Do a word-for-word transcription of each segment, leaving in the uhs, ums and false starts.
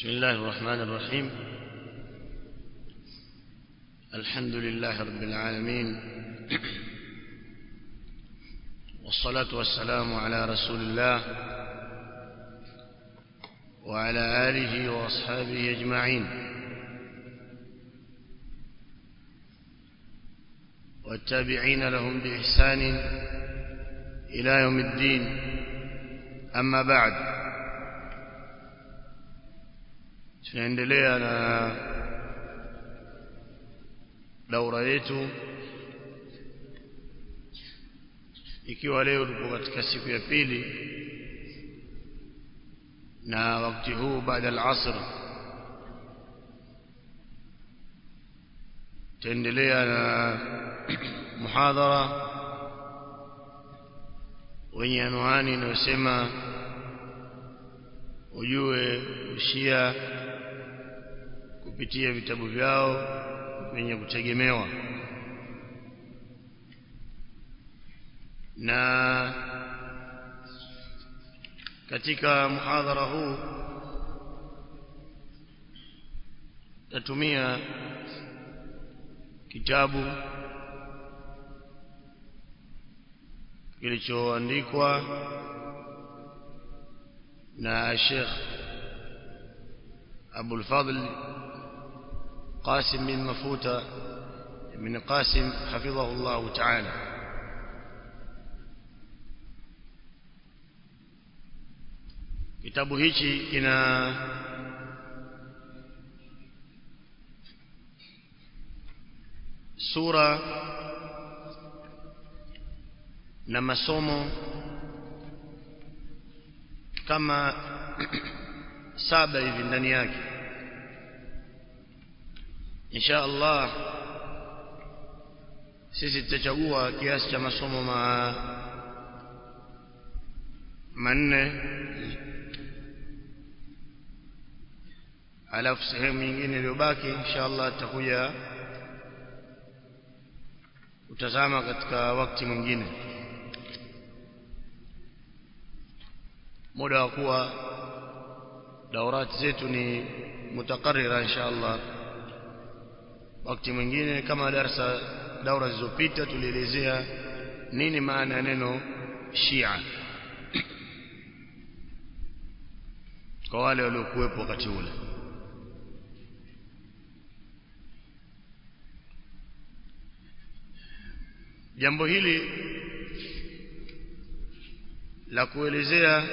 بسم الله الرحمن الرحيم. الحمد لله رب العالمين، والصلاة والسلام على رسول الله وعلى آله وأصحابه أجمعين، والتابعين لهم بإحسان إلى يوم الدين. أما بعد، tunaendelea na daura yetu, ikiwa leo tupo katika siku ya pili na wakati huu baada al-asr. tunaendelea na muhadhara wenye anwani inayosema ujue ushia kupitia vitabu vyao vyenye kutegemewa. Na katika muhadhara huu tatumia kitabu kilichoandikwa na Sheikh Abu al-Fadl Qasim bin Mafuta bin Qasim hafidhahu Allah ta'ala. Kitabu hichi kina sura na masomo kama saba hivi ndani yake. Insha Allah sisi tutachagua kiasi cha masomo ma manne, alafu sehemu nyingine iliyobaki insha Allah tutakuja utazama katika wakati mwingine, muda wa kuwa daurati zetu ni mutakarrira insha Allah. Wakati mwingine kama darasa daura zilizopita tulielezea nini maana ya neno Shia kwa wale waliokuwepo wakati ule. Jambo hili la kuelezea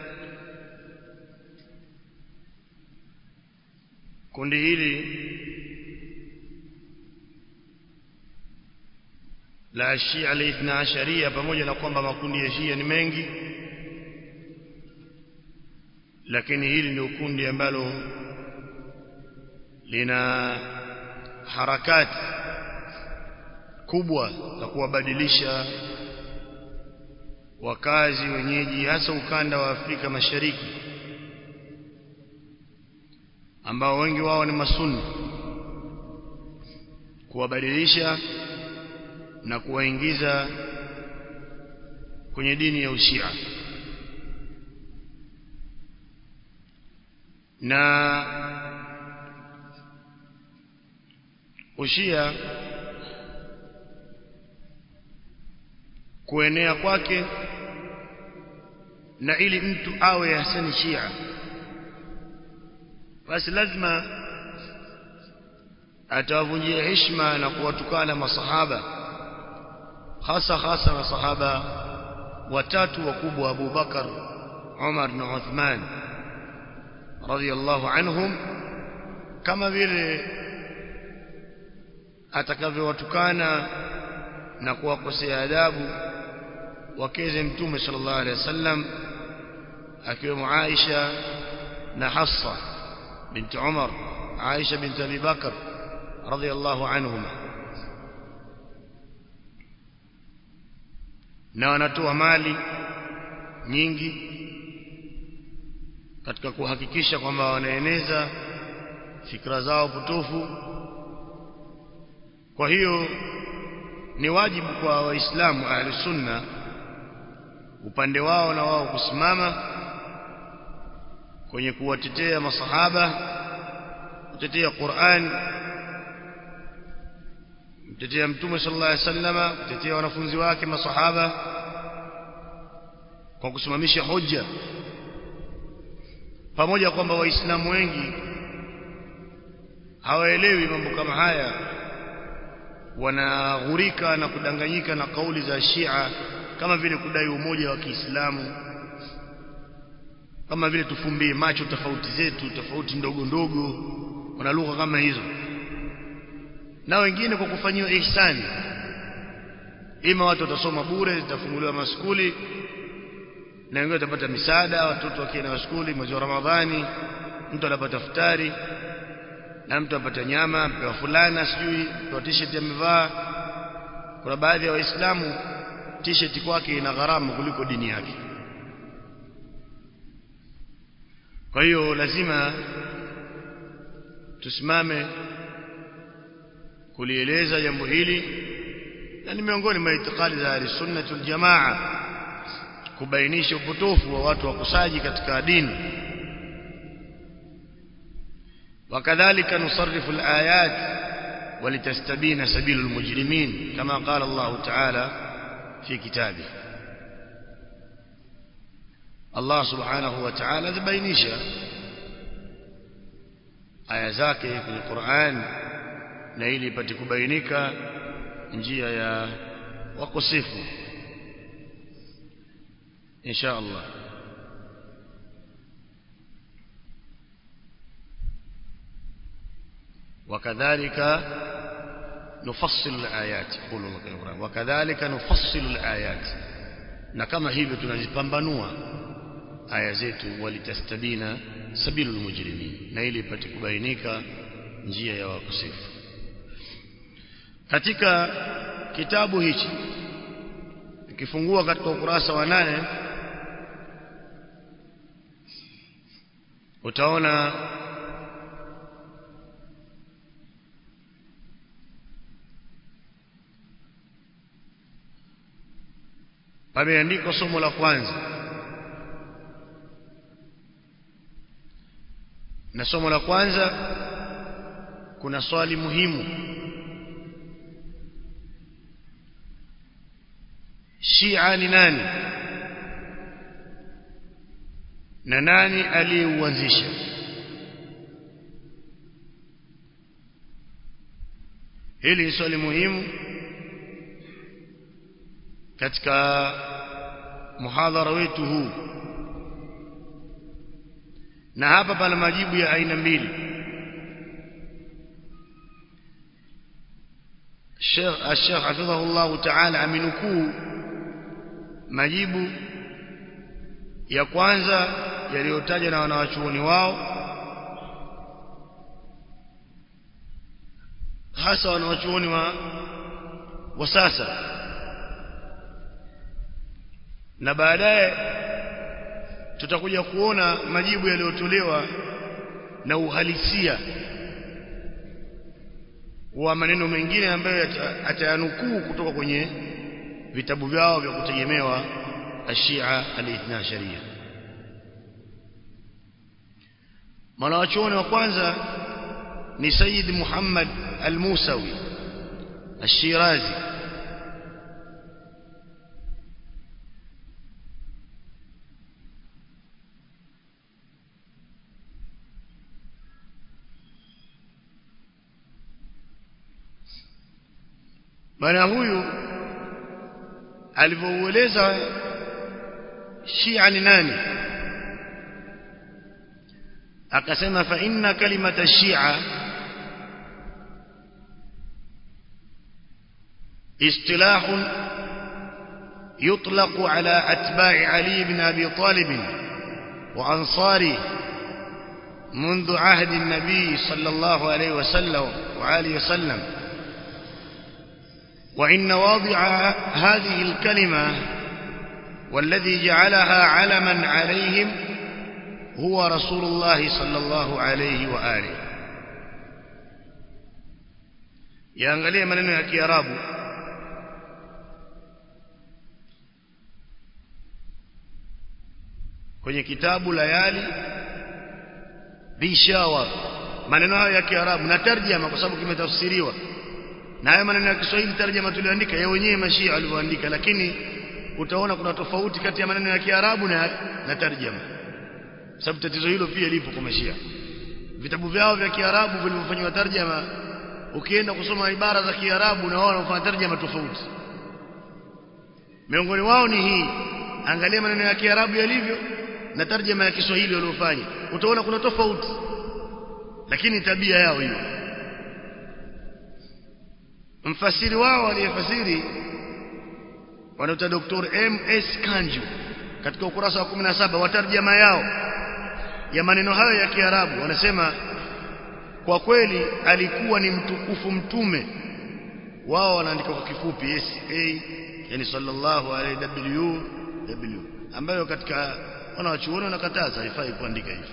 kundi hili la Shia al-Ithna Asharia, pamoja na kwamba makundi ya Shia ni mengi, lakini hili ndio kundi ambalo lina harakati kubwa za kuwabadilisha wakazi wenyeji, hasa ukanda wa Afrika Mashariki, ambao wengi wao ni masunni, kuwabadilisha na kuwaingiza kwenye dini ya Ushia. Na Ushia kuenea kwake, na ili mtu awe hasani Shia basi lazima atawavunjia heshima na kuwatukana masahaba, hasa hasa masahaba watatu wakubwa, Abu Bakar, Umar na Uthman radhiyallahu anhum, kama vile atakavyowatukana na kuwakosea adabu wakeze Mtume sallallahu alaihi wasallam, akiwemo Aisha na Hafsa bint Umar, Aisha bint Abi Bakar radhiyallahu anhuma. Na wanatoa mali nyingi katika kuhakikisha kwamba wanaeneza fikra zao potofu. Kwa hiyo ni wajibu kwa Waislamu ahli sunna upande wao na wao kusimama kwenye kuwatetea masahaba, kutetea Qur'an, kutetea Mtume sallallahu alaihi wasallam, kutetea wanafunzi wake masahaba kwa kusimamisha hoja, pamoja kwamba waislamu wengi hawaelewi mambo kama haya, wanaghurika na kudanganyika na kauli za Shia, kama vile kudai umoja wa Kiislamu, kama vile tufumbie macho tofauti zetu, tofauti ndogo ndogo, wana lugha kama hizo. Na wengine kwa kufanyiwa ihsani, ima watu watasoma bure, zitafunguliwa maskuli, na wengine watapata misaada, watoto wakienda maskuli mwezi wa Ramadhani, mtu anapata futari, na mtu apata nyama, mpewa fulana, sijui mpewa t-shirt amevaa. Kuna baadhi ya waislamu t-shirt kwake ina gharama kuliko dini yake. Kwa hiyo lazima tusimame kulieleza jambo hili, na ni miongoni mwa itikadi za Ahlusunnah wal Jamaa kubainisha upotofu wa watu wakusaji katika dini. وكذلك نصرف الآيات ولتستبين سبيل المجرمين كما قال الله تعالى في كتابه. الله سبحانه وتعالى ذبينيشا aya zake kwenye Qur'an, na ili ipate kubainika njia ya wakosefu insha Allah. وكذلك نفصل الآيات يقول الله في القرآن وكذلك نفصل الآيات, na kama hivyo tunazipambanua aya zetu, walitastabina sabilul mujrimin, na ili ipate kubainika njia ya wakosefu. Katika kitabu hichi ukifungua katika ukurasa wa nane utaona pameandikwa somo la kwanza, na somo la kwanza kuna swali muhimu: Shia ni nani na nani aliyeuanzisha? Hili ni swali muhimu katika muhadhara wetu huu, na hapa pana majibu ya aina mbili. Sheikh Sheikh hafidhahullah ta'ala aminukuu majibu ya kwanza yaliyotajwa na wanawachuoni wao, hasa wanawachuoni wa wa sasa, na baadaye tutakuja kuona majibu yaliyotolewa na uhalisia wa maneno mengine ambayo atayanukuu kutoka kwenye vitabu vyao vya kutegemewa Ashia al-Ithna Sharia. Mwanachuoni wa kwanza ni Sayyid Muhammad al-Musawi al-Shirazi, bwana huyu alivyoeleza Shia ni nani, akasema fa inna kalimata Shia istilah yutlaq ala atba'i Ali ibn Abi Talib wa ansari منذ عهد النبي صلى الله عليه وسلم وآله وسلم، وإن واضع هذه الكلمة والذي جعلها علما عليهم هو رسول الله صلى الله عليه وآله. yaangalia maneno ya Kiarabu kwenye kitabu Layali bishawa maneno hayo ya Kiarabu na tarjama kwa sababu kimetafsiriwa na haya maneno ya Kiswahili tarjama tuliandika yeye wenyewe mashia walioandika lakini utaona kuna tofauti kati ya maneno ya Kiarabu na na tarjama sababu tatizo hilo pia lipo kwa mashia vitabu vyao vya Kiarabu vilivyofanywa tarjama ukienda kusoma ibara za Kiarabu na wao wanafanya tarjama tofauti miongoni wao ni hii angalia maneno ya Kiarabu yalivyo na tarjama ya Kiswahili waliofanya utaona kuna tofauti lakini tabia yao hiyo mfasiri wao aliyefasiri wanaita Daktari M S Kanju katika ukurasa wa kumi na saba wa tarjama yao ya maneno hayo ya Kiarabu wanasema kwa kweli alikuwa ni mtukufu mtume wao wanaandika kwa kifupi S A yani sallallahu alayhi w w ambayo katika wanawachuoni wanakataza haifai kuandika hivi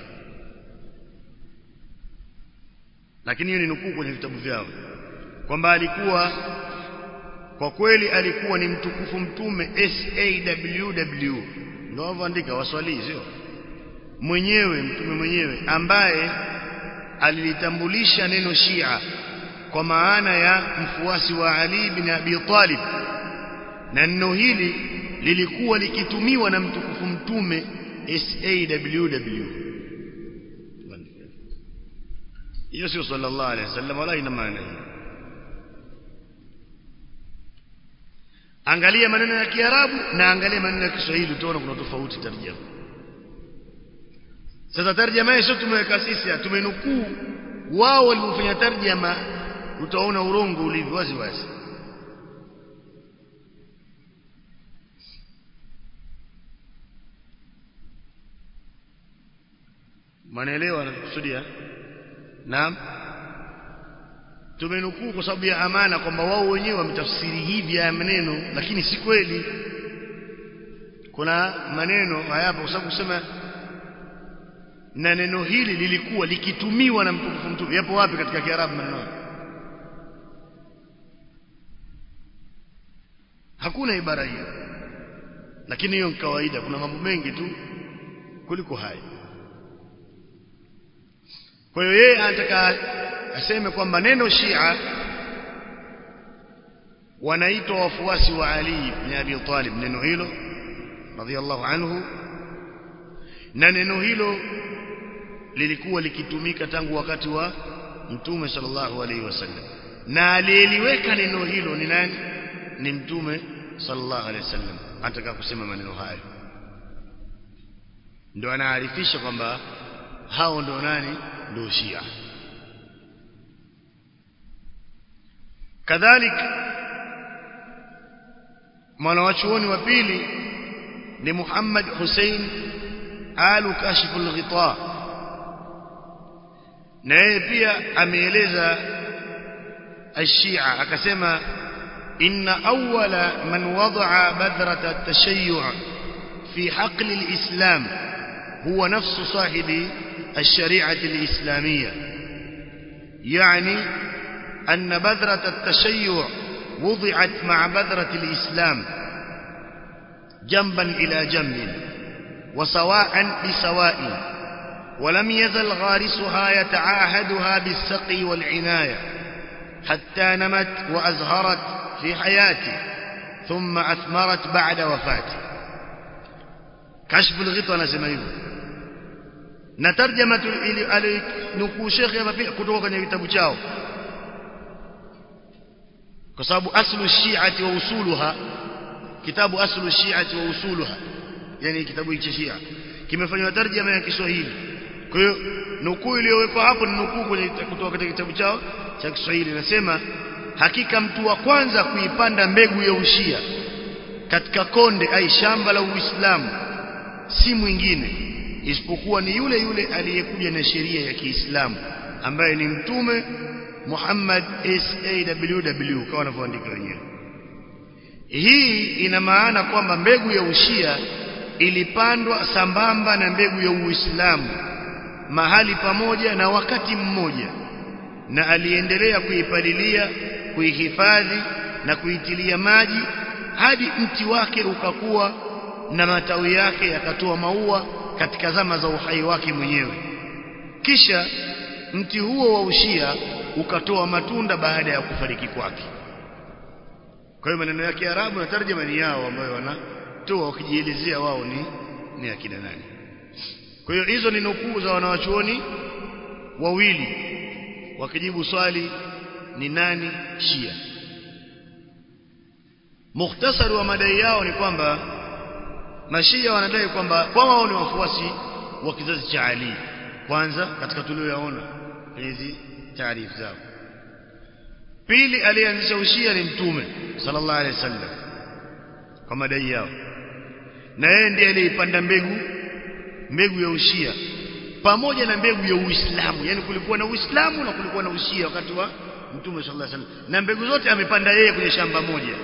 lakini hiyo ni nukuu kwenye vitabu vyao kwamba alikuwa kwa kweli alikuwa ni mtukufu mtume S A W W ndio wanaandika waswali sio mwenyewe mtume mwenyewe ambaye alilitambulisha neno Shia kwa maana ya mfuasi wa Ali bin Abi Talib na neno hili lilikuwa likitumiwa na mtukufu mtume S A W W hiyo sio sallallahu alayhi wasallam wala ina maana hiyo angalia maneno ya Kiarabu na angalia maneno ya Kiswahili utaona kuna tofauti tarjama sasa tarjama hiyo tumeweka sisi tumenukuu wao waliofanya tarjama utaona urongo ulivyo wazi wazi manaelewa anakusudia naam tumenukuu kwa sababu ya amana kwamba wao wenyewe wametafsiri hivi ya maneno lakini si kweli kuna maneno hayapo kwa sababu kusema na neno hili lilikuwa likitumiwa na mtukufu mtume yapo wapi katika Kiarabu maneno hakuna ibara hiyo lakini hiyo ni kawaida kuna mambo mengi tu kuliko haya kwa hiyo yeye anataka aseme kwamba neno Shia wanaitwa wafuasi wa Ali ibn Abi Talib neno hilo radhiyallahu anhu na neno hilo lilikuwa likitumika tangu wakati wa Mtume sallallahu alaihi wasallam na aliyeliweka neno hilo ni nani ni Mtume sallallahu alaihi wasallam anataka kusema maneno hayo ndio anaarifisha kwamba hao ndio nani ndio Shia kadhalika mwanachuoni wa pili ni Muhammad Hussein al-Kashif al-Ghita na yeye pia ameeleza الشيعة akasema inna awwala man wada'a badrat at-tashayyu' fi haql al-islam huwa nafsu sahibi الشريعة الإسلامية يعني أن بذرة التشيع وضعت مع بذرة الإسلام جنبا إلى جنب وسواء بسواء ولم يزل غارسها يتعاهدها بالسقي والعناية حتى نمت وأزهرت في حياته ثم أثمرت بعد وفاته كشف الغطاء نسميه na tarjama alinukuu Sheikh hapa pia kutoka kwenye vitabu chao kwa sababu aslu shi'ati wa usuluha kitabu aslu shi'ati wa usuluha yani kitabu hicho Shia kimefanywa tarjama ya Kiswahili kwa hiyo nukuu iliyowekwa hapo ni nukuu kwenye kutoka katika kitabu chao cha Kiswahili nasema hakika mtu wa kwanza kuipanda mbegu ya ushia katika konde ai shamba la Uislamu si mwingine isipokuwa ni yule yule aliyekuja na sheria ya Kiislamu ambaye ni Mtume Muhammad S A W W kama wanavyoandika wenyewe hii ina maana kwamba mbegu ya ushia ilipandwa sambamba na mbegu ya Uislamu mahali pamoja na wakati mmoja na aliendelea kuipalilia kuihifadhi na kuitilia maji hadi mti wake ukakuwa na matawi yake yakatoa maua katika zama za uhai wake mwenyewe kisha mti huo wa ushia ukatoa matunda baada ya kufariki kwake. Kwa hiyo maneno ya Kiarabu na tarjuma ni yao ambayo wanatoa wakijielezea wao ni ni akina nani. Kwa hiyo hizo ni nukuu za wanawachuoni wawili wakijibu swali ni nani Shia. Mukhtasari wa madai yao ni kwamba Mashia wanadai kwamba kwa wao ni wafuasi wa kizazi cha Ali. Kwanza katika tulioyaona hizi taarifa zao. Pili, alianzisha ushia ni Mtume sallallahu alaihi wasallam kwa madai yao, na yeye ndiye aliipanda mbegu mbegu ya ushia pamoja na mbegu ya Uislamu. Yani kulikuwa na Uislamu na kulikuwa na ushia wakati wa Mtume sallallahu alaihi wasallam, na mbegu zote amepanda yeye kwenye shamba moja,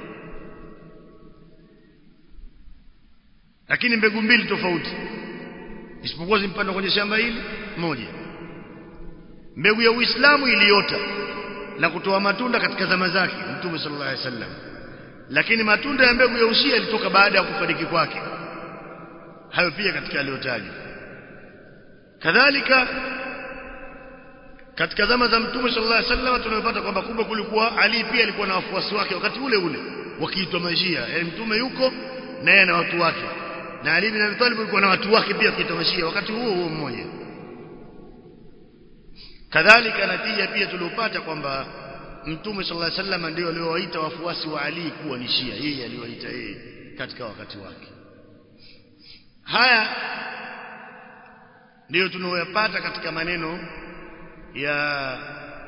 lakini mbegu mbili tofauti, isipokuwa zimpanda kwenye shamba hili moja. Mbegu ya Uislamu iliota na kutoa matunda katika zama zake Mtume sallallahu alaihi wasallam, lakini matunda ya mbegu ya ushia ilitoka baada ya kufariki kwake. Hayo pia katika aliyotaja. Kadhalika katika zama za Mtume sallallahu alaihi wasallam tunapata kwamba kumbe kulikuwa Ali pia alikuwa na wafuasi wake wakati ule ule wakiitwa Mashia. Yaani Mtume yuko na yeye na watu wake, na Ali bin Abi Talib alikuwa na watu wake pia wakiitwa Mashia wakati huo huo mmoja. Kadhalika natija pia tuliopata kwamba Mtume sallallahu alaihi wasallam ndio aliowaita wafuasi wa Ali kuwa ni Shia, yeye aliwaita yeye katika wakati wake. Haya ndio tunayoyapata katika maneno ya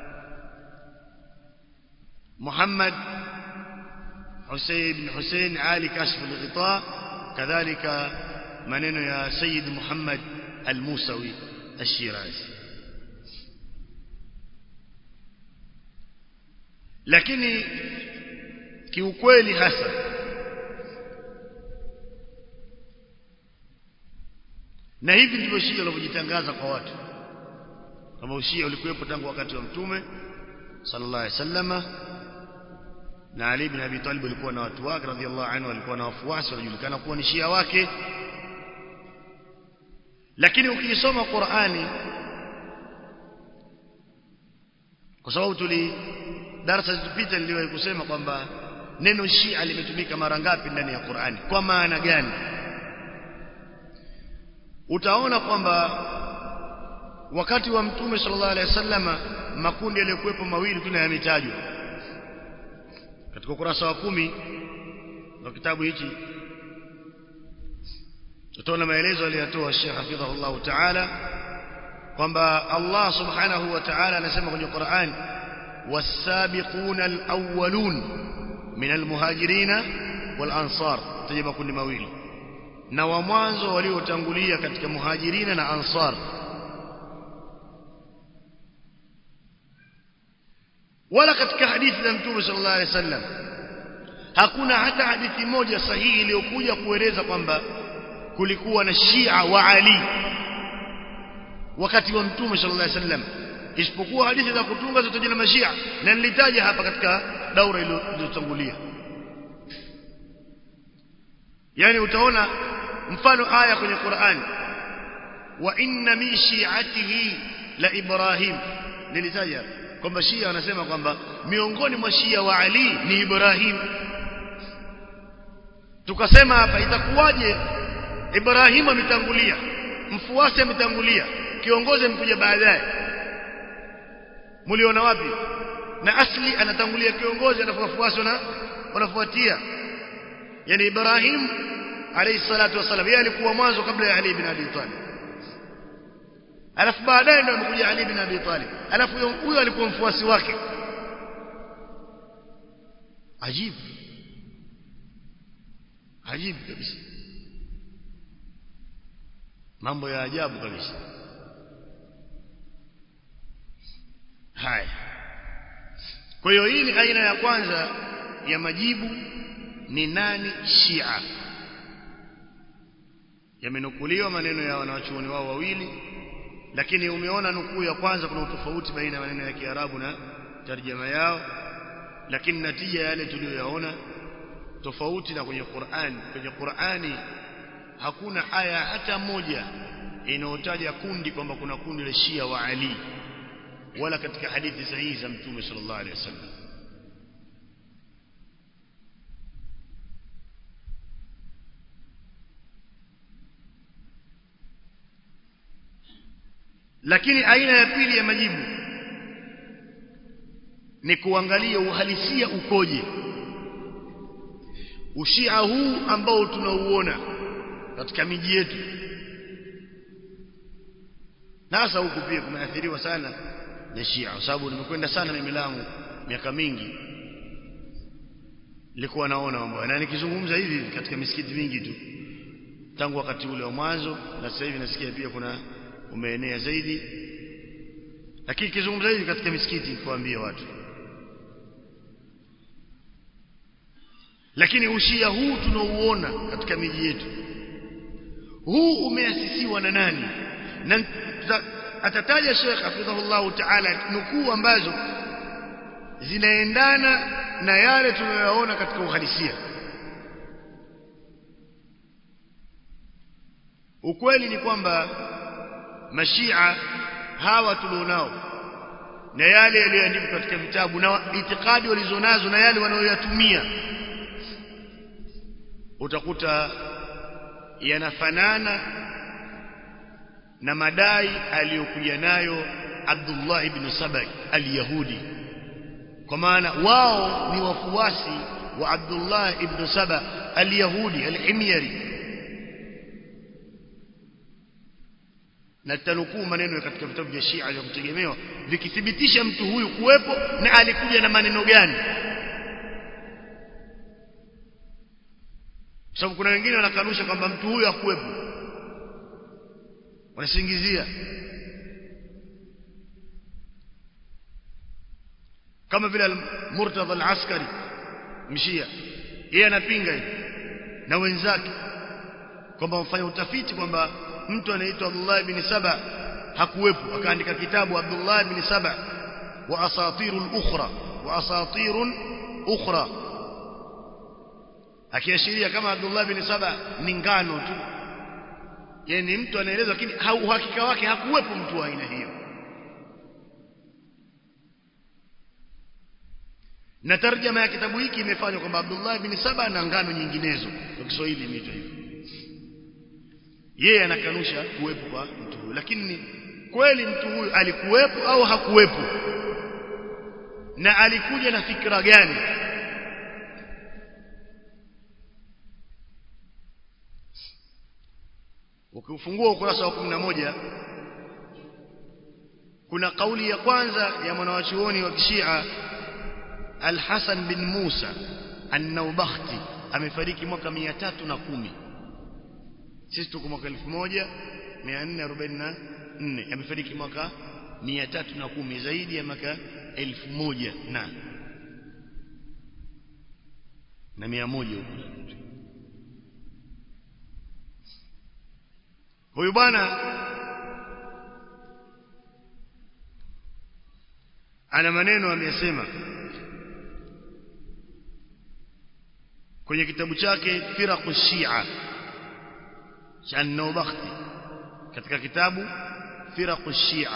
Muhammad Hussein bin Hussein Ali Kashf al-Ghita, kadhalika maneno ya Sayyid Muhammad al-Musawi al-Shirazi. Lakini kiukweli hasa na hivi ndivyo Shia walivyojitangaza kwa watu, kama ushia ulikuwepo tangu wakati wa Mtume sallallahu alaihi wasallam, na Ali bin Abi Talib alikuwa na watu wake radhiallahu anhu, walikuwa na wafuasi wanajulikana kuwa ni Shia wake. Lakini ukisoma Qur'ani, kwa sababu tuli darasa zilizopita niliwahi kusema kwamba neno Shia limetumika mara ngapi ndani ya Qur'ani, kwa maana gani, utaona kwamba wakati wa Mtume sallallahu alaihi wasallam makundi yaliyokuwepo mawili tunayametajwa katika ukurasa wa kumi wa kitabu hichi. Tutaona maelezo aliyotoa Sheikh hafidhahullah ta'ala kwamba Allah subhanahu wa ta'ala anasema kwenye Qur'an, was-sabiquna al-awwalun min al-muhajirin wal-ansar, taja makundi mawili, na wa mwanzo waliotangulia katika muhajirina na ansar. Wala katika hadithi za Mtume sallallahu alaihi wasallam hakuna hata hadithi moja sahihi iliyokuja kueleza kwamba kulikuwa na Shia wa Ali wakati wa Mtume sallallahu alaihi wasallam, isipokuwa hadithi za kutunga zitaja na Mashia, na nilitaja hapa katika daura iliyotangulia. Yani utaona mfano aya kwenye Qur'an, wa inna min shi'atihi la Ibrahim, nilitaja kwamba Shia wanasema kwamba miongoni mwa Shia wa Ali ni Ibrahim. Tukasema hapa itakuwaje Ibrahim ametangulia, mfuasi ametangulia, kiongozi amekuja baadaye? Muliona wapi? Na asli anatangulia kiongozi, alafu wafuasi na wanafuatia. Yani Ibrahim alayhi salatu wasallam yeye alikuwa mwanzo kabla ya Ali bin Abi Talib, alafu baadaye ndio amekuja Ali bin Abi Talib, alafu huyo alikuwa mfuasi wake. Ajibu, ajibu kabisa, mambo ya ajabu kabisa haya. Kwa hiyo hii ni aina ya kwanza ya majibu, ni nani Shia. Yamenukuliwa maneno ya wanawachuoni wao wawili, lakini umeona nukuu ya kwanza kuna utofauti baina ya maneno ya Kiarabu na tarjama yao, lakini natija yale tuliyoyaona tofauti na kwenye Qur'an. Kwenye Qur'ani hakuna aya hata moja inaotaja kundi kwamba kuna kundi la Shia wa Ali, wala katika hadithi sahihi za Mtume sallallahu alaihi wasallam. Lakini aina ya pili ya majibu ni kuangalia uhalisia ukoje. Ushia huu ambao tunauona katika miji yetu, nasa huku pia kumeathiriwa sana na Shia, kwa sababu nimekwenda sana mimi Lamu miaka mingi, nilikuwa naona mambo na nikizungumza hivi katika misikiti mingi tu tangu wakati ule wa mwanzo, na sasa hivi nasikia pia kuna umeenea zaidi. Lakini kizungumza hivi katika misikiti kuambia watu, lakini ushia huu tunauona katika miji yetu, huu umeasisiwa na nani? Na atataja Sheikh hafidhahullah ta'ala nukuu ambazo zinaendana na yale tunayoona katika uhalisia. Ukweli ni kwamba mashia hawa tulionao na yale yaliyoandikwa katika vitabu na itikadi walizonazo na yale wanayoyatumia, utakuta yanafanana na madai aliyokuja nayo Abdullah ibn Saba al-Yahudi, kwa maana wao ni wafuasi wa Abdullah ibn Saba al-Yahudi al-Himyari. Na tanukuu maneno katika vitabu vya Shia vya kutegemewa vikithibitisha mtu huyu kuwepo na alikuja na maneno gani. Sababu kuna wengine wanakanusha kwamba mtu huyu hakuwepo, wanasingizia kama vile Murtadha al-Askari mshia, yeye anapinga hivi na wenzake kwamba wafanya utafiti kwamba mtu anaitwa Abdullah ibn Saba hakuwepo, akaandika kitabu Abdullah ibn Saba wa asatirul ukhra wa asatirun ukhra, akiashiria kama Abdullah ibn Saba ni ngano tu, yani mtu anaeleza lakini uhakika wake hakuwepo mtu wa aina hiyo. Na tarjama ya kitabu hiki imefanywa kwamba Abdullah ibn Saba na ngano nyinginezo, kwa Kiswahili imeitwa hivyo. Yeye anakanusha kuwepo kwa mtu huyu, lakini kweli mtu huyu alikuwepo au hakuwepo, na alikuja na fikra gani? Ukifungua ukurasa wa kumi na moja kuna kauli ya kwanza ya mwanawachuoni wa Kishia Al-Hasan bin Musa An-Naubakhti, amefariki mwaka mia tatu na kumi. Sisi tuko mwaka elfu moja mia nne arobaini na nne, amefariki mwaka mia tatu na kumi, zaidi ya mwaka elfu moja na na mia moja huko. Huyu bwana ana maneno ameyasema kwenye kitabu chake Firaqu Shia cha An-Naubakhti, katika kitabu Firaqu Shia.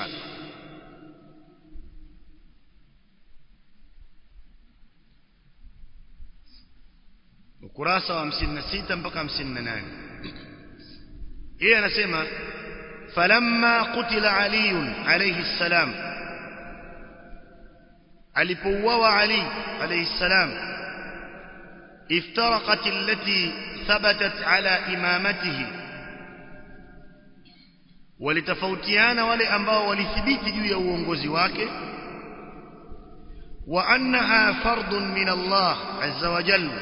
ukurasa wa hamsini na sita mpaka hamsini na nane. Yeye anasema falamma qutila Ali alayhi salam, alipouawa Ali alayhi salam, iftaraqat allati thabatat ala imamatihi, walitofautiana wale ambao walithibiti juu ya uongozi wake, wa annaha fardun min Allah azza wa jalla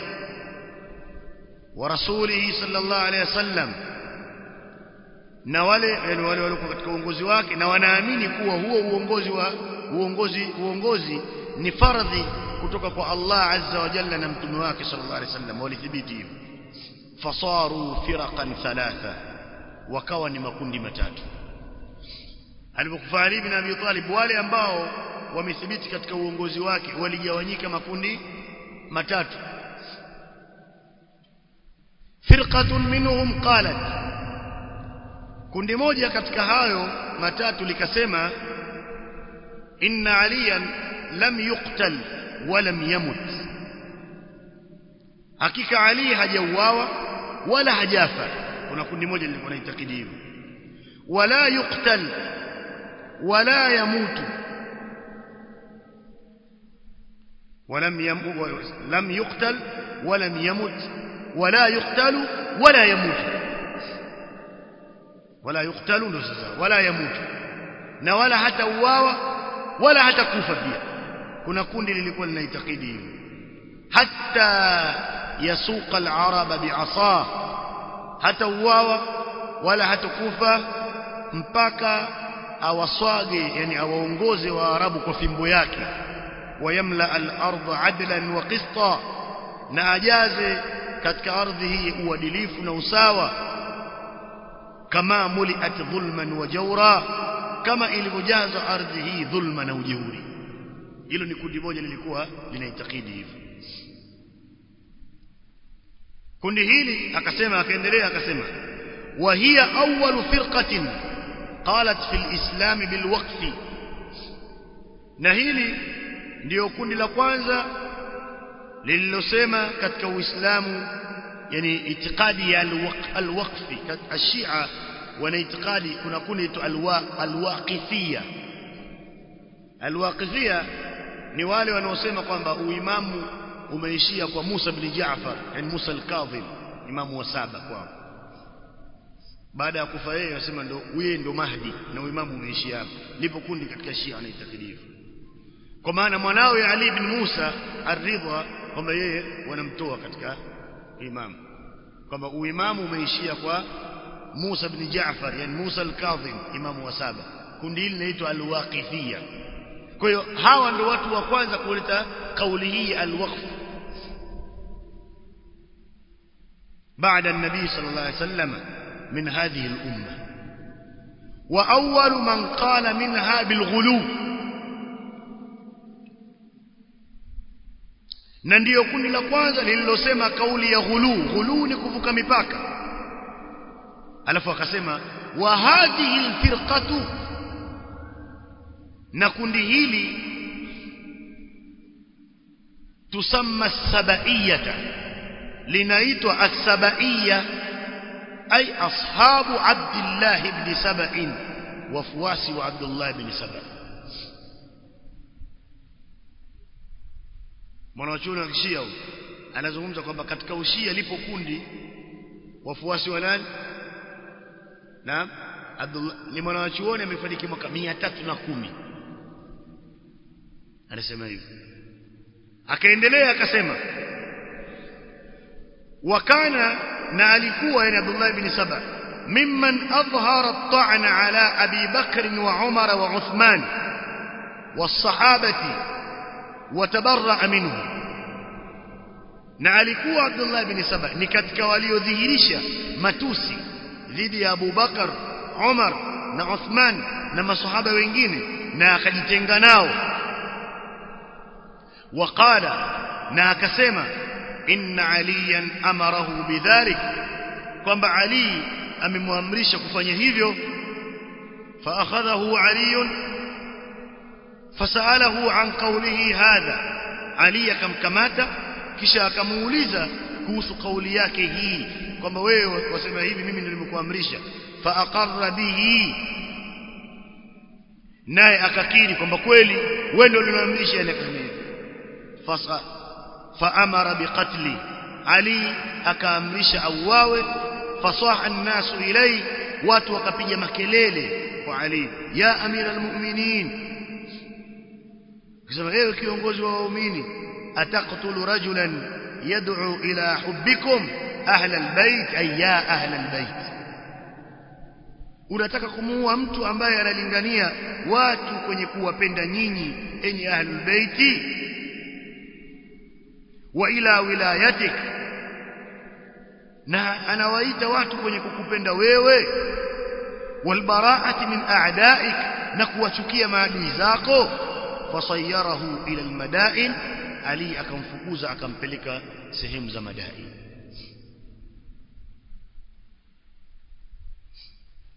wa rasulihi sallallahu alayhi wasallam, na wale wale waliokuwa katika uongozi wake na wanaamini kuwa huo uongozi wa uongozi uongozi ni fardhi kutoka kwa Allah azza wa jalla na mtume wake sallallahu alayhi wasallam, walithibiti hivyo. Fasaru firaqan thalatha, wakawa ni makundi matatu. Alipokufa Ali bin Abi Talib, wale ambao wamethibiti katika uongozi wake waligawanyika makundi matatu. Firqatun minhum qalat, kundi moja katika hayo matatu likasema inna aliyan lam yuqtal wa lam yamut, hakika Ali hajauawa wala hajafa. Kuna kundi moja lilikuwa linaitakidi hivyo. Wala yuqtal wala yamutu, ولم يمut لم يقتل ولم يمت ولا يقتل ولا يموت ولا يقتل ولا يموت na wala hata uawa wala hata kufa pia. Kuna kundi lilikuwa linaitakidi hivyo. Hatta yasuqa al-araba bi'asa, hata uawa wala hata kufa mpaka awaswage, yani awaongoze wa Arabu kwa fimbo yake. ويملأ الأرض عدلا وقسطا, na ajaze katika ardhi hii uadilifu na usawa. Kama muliat dhulman wa jawra, kama ilivyojazwa ardhi hii dhulma na ujeuri. Hilo ni kundi moja lilikuwa linaitakidi hivyo. Kundi hili akasema, akaendelea akasema, wa hiya awwalu firqatin qalat fil islam bil waqfi, na hili ndio kundi la kwanza lililosema katika Uislamu, yani itikadi ya al-waqfi. Katika Shia wana itikadi, kuna kundi tu al-waqifia. Al-waqifia ni wale wanaosema kwamba uimamu umeishia kwa Musa bin Jaafar, yani Musa al-Kadhim, imamu wa saba kwao. Baada ya kufa yeye wasema ndo yeye ndo Mahdi na uimamu umeishia hapo. Lipo kundi katika Shia wanaitakidi hivyo, kwa maana mwanawe Ali ibn Musa ar-Ridha kwamba yeye wanamtoa katika imam, kwamba uimamu umeishia kwa Musa ibn Jaafar, yani Musa al-Kadhim, imamu wa saba. Kundi hili linaitwa al-Waqifia. Kwa hiyo hawa ndio watu wa kwanza kuleta kauli hii al-waqf baada an-nabii sallallahu alayhi wasallam min hadhihi al-umma, wa awwal man qala minha bil-ghulu, na ndiyo kundi la kwanza lililosema kauli ya ghulu. Ghulu ni kuvuka mipaka. Alafu akasema wa hadhihi alfirqatu, na kundi hili tusamma as-sabaiyata, linaitwa as-sabaiya, ay ashabu Abdullah ibn Sab'in, wafuasi wa Abdullah ibn Saba. Mwanachuoni wa Kishia huyu anazungumza kwamba katika ushia lipo kundi wafuasi wa nani? Naam, Abdullah. Ni mwanachuoni amefariki mwaka mia tatu na kumi. Anasema hivyo. Akaendelea akasema wakana, na alikuwa yani Abdullah ibn Saba, mimman adhhara at-ta'na ala Abi Bakr wa Umar wa Uthman was-sahabati watabarra minhu, na alikuwa Abdullah ibn Saba ni katika waliodhihirisha matusi dhidi ya Abu Bakar, Umar na Uthman na masahaba wengine, na akajitenga nao. Waqala, na akasema inna aliyan amarahu bidhalik, kwamba Ali amemwamrisha kufanya hivyo. Fa akhadhahu Ali fasalahu an qawlihi hadha, Ali akamkamata kisha akamuuliza kuhusu kauli yake hii, kwamba wewe wasema hivi, mimi ndio nimekuamrisha. Fa aqarra bihi, naye akakiri kwamba kweli wewe ndio uliniamrisha. Yani akasema fasa fa amara biqatli, Ali akaamrisha auawe. Fasaha an-nasu ilay, watu wakapiga makelele kwa Ali, ya amira al-mu'minin, kisema ewe kiongozi wa waumini, ataqtulu rajulan yad'u ila hubbikum ahla albayt, ay ya ahla albayt, unataka kumuua mtu ambaye analingania watu kwenye kuwapenda nyinyi enyi ahlul baiti, wa ila wilayatik, na anawaita watu kwenye kukupenda wewe, walbaraati min a'daik, na kuwachukia maadui zako. Fasayarahu ila almadain, Ali akamfukuza akampeleka sehemu za madain.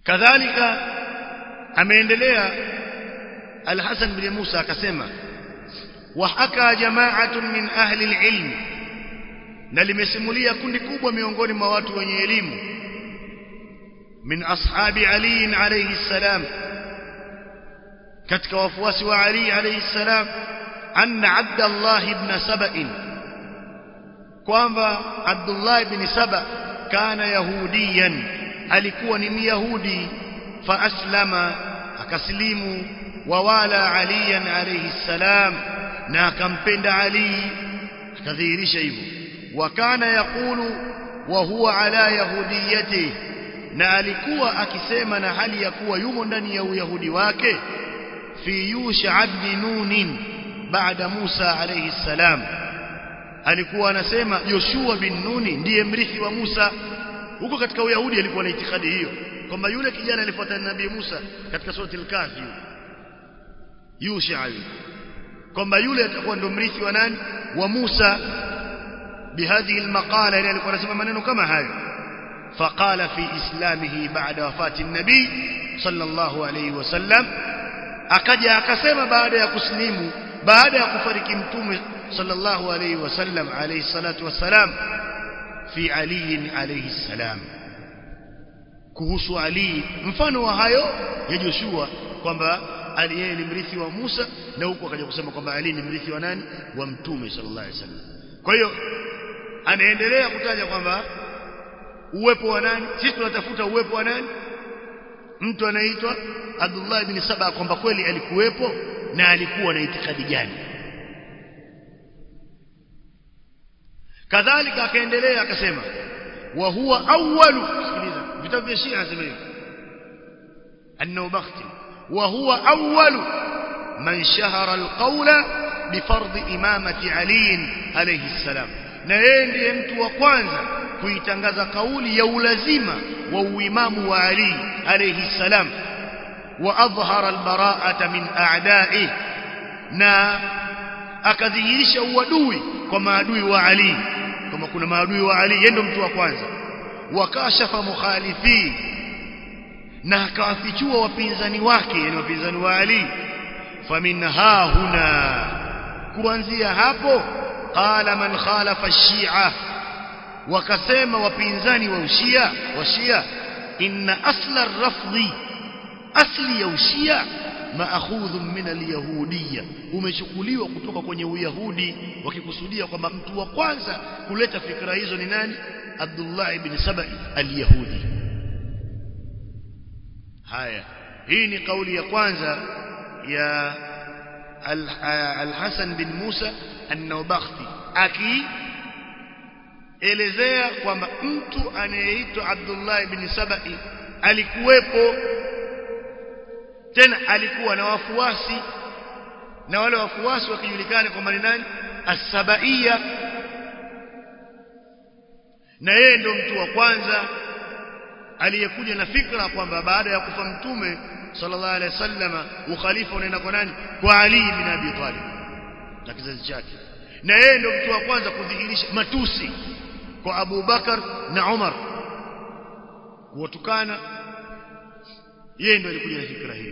kadhalika ameendelea Al-Hasan bin Musa akasema wa haka jama'atun min ahli al-ilm, na limesimulia kundi kubwa miongoni mwa watu wenye elimu, min ashabi Ali alayhi salam, katika wafuasi wa Ali alayhi salam, anna Abdullah ibn Saba'in, kwamba Abdullah ibn Saba kana yahudiyan, alikuwa ni myahudi, fa aslama, akaslimu, wa wala Ali alayhi salam, na akampenda Ali, akadhihirisha hivyo. Wa kana yaqulu wa huwa ala yahudiyati, na alikuwa akisema na hali ya kuwa yumo ndani ya uyahudi wake, fi Yusha ibn Nun baada Musa alayhi salam, alikuwa anasema Yoshua bin Nuni ndiye mrithi wa Musa. Huko katika uyahudi alikuwa na itikadi hiyo kwamba yule kijana alifuata nabii Musa katika sura al-Kahfi, Yusha ali, kwamba yule atakuwa ndo mrithi wa nani? Wa Musa. Bihadhihi almaqala, yani alikuwa anasema maneno kama hayo. Faqala fi islamihi ba'da wafati an-nabi sallallahu alayhi wasallam, akaja akasema baada ya kuslimu, baada ya kufariki mtume sallallahu alayhi wasallam alayhi salatu wassalam, fi Ali alayhi salam, kuhusu Ali, mfano wa hayo ya Joshua kwamba Ali yeye ni mrithi wa Musa, na huko akaja kusema kwamba Ali ni mrithi wa nani? Wa mtume sallallahu alayhi wasallam. Kwa hiyo anaendelea kutaja kwamba uwepo wa nani? Sisi tunatafuta uwepo wa nani? Mtu anaitwa Abdullah ibn Saba, kwamba kweli alikuwepo na alikuwa na itikadi gani. Kadhalika akaendelea akasema wa huwa awwalu, sikiliza vitabu vya Shia nasema hivi, an-Nawabakhti, wa huwa awwalu man shahara al-qawla bi fardh imamati Ali alayhi salam, na yeye ndiye mtu wa kwanza kuitangaza kauli ya ulazima wa uimamu wa Ali alayhi salam, wa adhhara al-bara'ata min a'da'i, na akadhihirisha uadui kwa maadui wa Ali, kama kuna maadui wa Ali yeye ndo mtu wa kwanza. Wakashafa mukhalifi, na akawafichua wapinzani wake, yani wapinzani wa Ali. Faminha huna, kuanzia hapo, qala man khalafa ash-shi'a, wakasema wapinzani wa ushia wa Shia, inna asla ar-rafdhi, asli ya ushia, maakhudhu min al-yahudiyya, umechukuliwa kutoka kwenye uyahudi, wakikusudia kwamba mtu wa kwanza kuleta fikra hizo ni nani? Abdullah ibn Saba al-Yahudi. Haya, hii ni kauli ya kwanza ya Al-Hasan bin Musa an-Nawabakhti, akielezea kwamba mtu anayeitwa Abdullah ibn Saba alikuwepo, tena alikuwa na wafuasi, na wale wafuasi wakijulikana kwamba ni nani? As-Sabaiyya, na yeye ndo mtu wa kwanza aliyekuja na fikra kwamba baada ya kufa mtume sallallahu alaihi wasallam ukhalifa unaenda kwa nani? Kwa Ali bin Abi Talib na kizazi chake. Na yeye ndo mtu wa kwanza kudhihirisha matusi kwa Abu Bakar na Umar, kuwatukana. Yeye ndo alikuja na fikra hiyo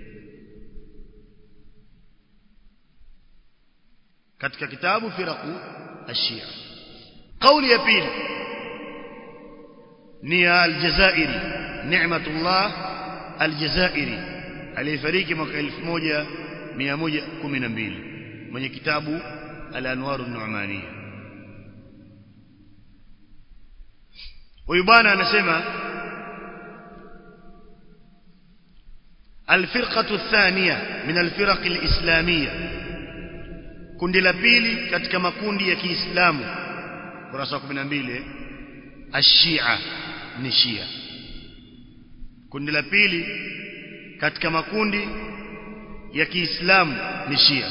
katika kitabu Firaqu ash-Shia. Kauli ya pili ni al-Jazairi, Ni'matullah al-Jazairi, aliyefariki mwaka elfu moja mia moja kumi na mbili, mwenye kitabu Al-Anwar an-Nu'maniyya. Huyu bwana anasema al-firqatu ath-thaniya min al-firaq al-islamiyya, kundi la pili katika makundi ya Kiislamu, kurasa kumi na mbili, ash-Shia ni Shia. Kundi la pili katika makundi ya Kiislamu ni Shia.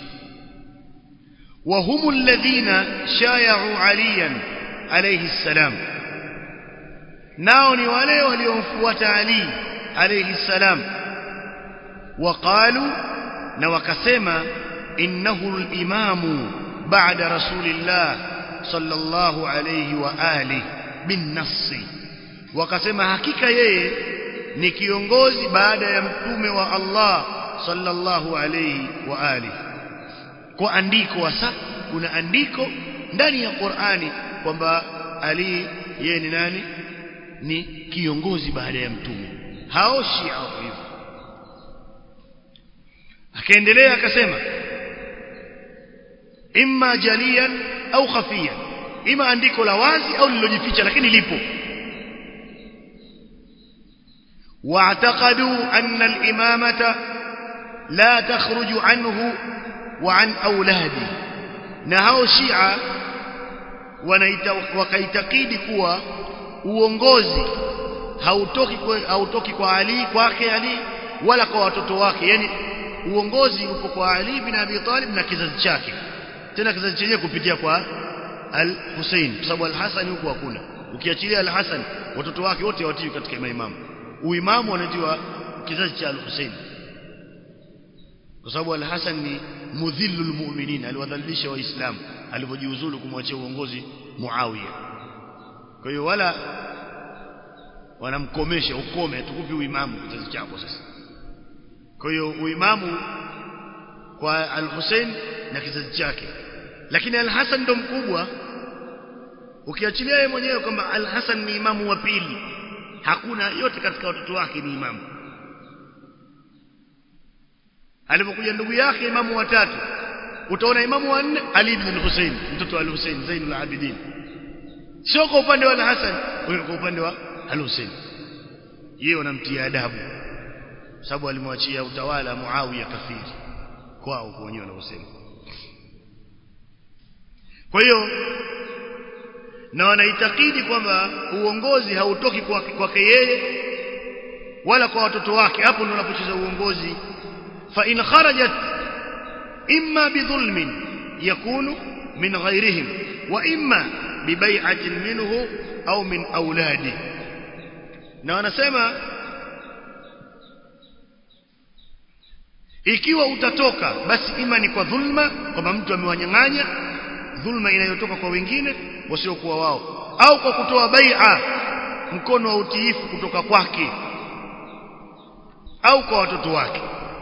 wa humu alladhina shaya'u aliyan alayhi salam, nao ni wale waliomfuata Ali alayhi salam. Waqalu, na wakasema, innahu al-imamu ba'da rasulillah sallallahu alayhi wa alihi bin nassi, wakasema hakika yeye ni kiongozi baada ya mtume wa Allah sallallahu alayhi wa alihi. Kwa andiko hasa, kuna andiko ndani ya Qur'ani kwamba Ali yeye ni nani? Ni kiongozi baada ya mtume. Hao Shia hivyo. Akaendelea akasema imma jaliyan au khafiyan, ima andiko la wazi au lilojificha lakini lipo. واعتقدوا أن الإمامة لا تخرج عنه وعن أولاده. نهاو شيعة wakaitakidi kuwa uongozi hautoki kwa hautoki kwa Ali kwake Ali wala kwa watoto wake, yani uongozi upo kwa Ali bin Abi Talib na kizazi chake, tena kizazi chenyewe kupitia kwa Al-Hussein, kwa sababu Al-Hasan huko hakuna. Ukiachilia Al-Hasan, watoto wake wote watii katika maimamu. Uimamu wanatiwa kizazi cha Al-Hussein, kwa sababu Al-Hasan ni mudhillul mu'minin, aliwadhalilisha waislamu alipojiuzulu kumwachia uongozi Muawiya. Kwa hiyo wala wanamkomesha, ukome tukupi uimamu kizazi chako sasa. Kwa hiyo uimamu kwa Al-Hussein na kizazi chake, lakini Al-Hasan ndo mkubwa. Ukiachilia yeye mwenyewe kwamba Al-Hasan ni imamu wa pili, hakuna yote katika watoto wake ni imamu. Alipokuja ndugu yake imamu wa tatu, utaona imamu wa nne Ali ibn al-Hussein, mtoto wa al-Hussein Zainul Abidin, sio kwa upande wa Al-Hasan, kwa upande wa al-Hussein. Yeye wanamtia adabu sababu alimwachia utawala Muawiya kafiri kwao kwa wenyewe wanaosema. Kwa hiyo na wanaitakidi kwamba uongozi hautoki kwake yeye wala kwa watoto wake. Hapo ndio unapocheza uongozi. Fa in kharajat imma bidhulmin yakunu min ghayrihim wa imma bibay'atin minhu au min auladi. Na wanasema ikiwa utatoka basi ima ni kwa dhulma, kwamba mtu amewanyang'anya, dhulma inayotoka kwa wengine wasiokuwa wao, au kwa kutoa bai'a, mkono wa utiifu kutoka kwake au kwa watoto wake.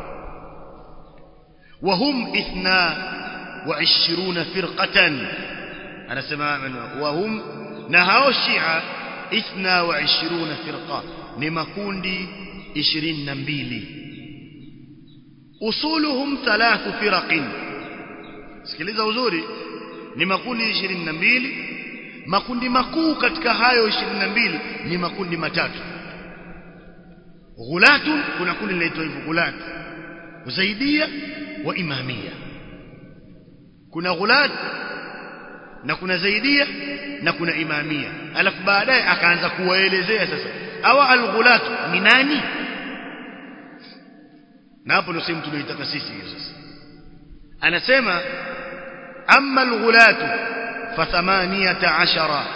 Wahum ithna wa ishiruna firqatan, anasema wahum, na hao Shia ithna wa ishiruna firqa, ni makundi ishirini na mbili. Usuluhum thalathu firaqin, sikiliza uzuri, ni makundi ishirini na mbili. Makundi makuu katika hayo ishirini na mbili ni makundi matatu. Ghulatun, kuna kundi linaloitwa hivyo ghulat, Zaidia wa Imamia. Kuna ghulat na kuna Zaidia na kuna Imamia. Alafu baadaye akaanza kuwaelezea sasa hawa al-ghulat ni nani, na hapo ndio sehemu tunaitaka sisi hiyo sasa. Anasema amma al-ghulat fa thamaniyata ashara,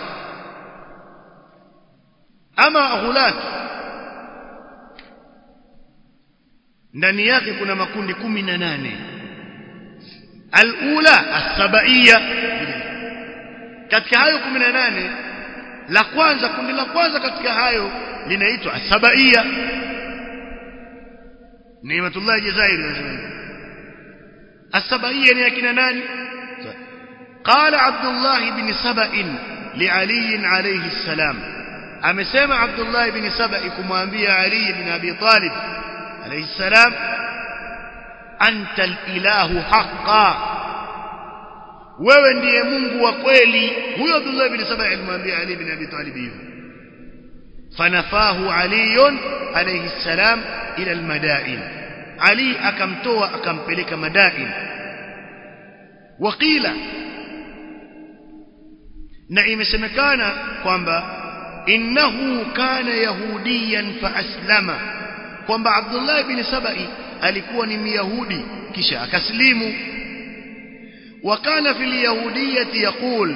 ama ghulat ndani yake kuna makundi kumi na nane. Al-ula as-sabaiya, katika hayo kumi na nane la kwanza, kundi la kwanza katika hayo linaitwa as-sabaiya. Ni'matullah Jazairi anasema as-sabaiya ni akina nani? Qala Abdullah ibn Saba'in li Ali alayhi salam, amesema Abdullah ibn Saba'i kumwambia Ali ibn Abi Talib alayhi salam, anta al-ilahu haqqan, wewe ndiye Mungu wa kweli. Huyo Abdullah ibn Saba'i alimwambia Ali ibn Abi Talib hivyo. Fanafahu Ali alayhi salam ila al-madain, Ali akamtoa akampeleka Madain. Waqila, na imesemekana kwamba innahu kana yahudiyan fa aslama, kwamba Abdullah ibn Saba'i alikuwa ni Myahudi kisha akaslimu. Wakana fil yahudiyyati yaqul,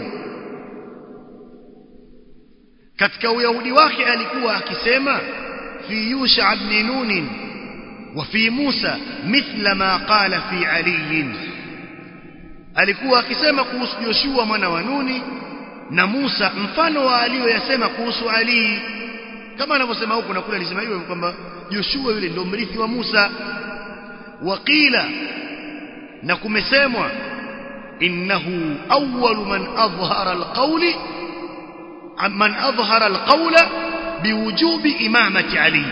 katika uyahudi wake alikuwa akisema fi Yusha ibn Nun wa fi Musa mithla ma qala fi Ali, alikuwa akisema kuhusu Yoshua mwana wa Nuni na Musa mfano wa aliyoyasema kuhusu Ali, kama anavyosema huko na kule alisema hivyo kwamba Joshua yule ndio mrithi wa Musa. Waqila, na kumesemwa, innahu awwalu man adhhara alqawli man adhhara alqawla biwujubi imamati Ali,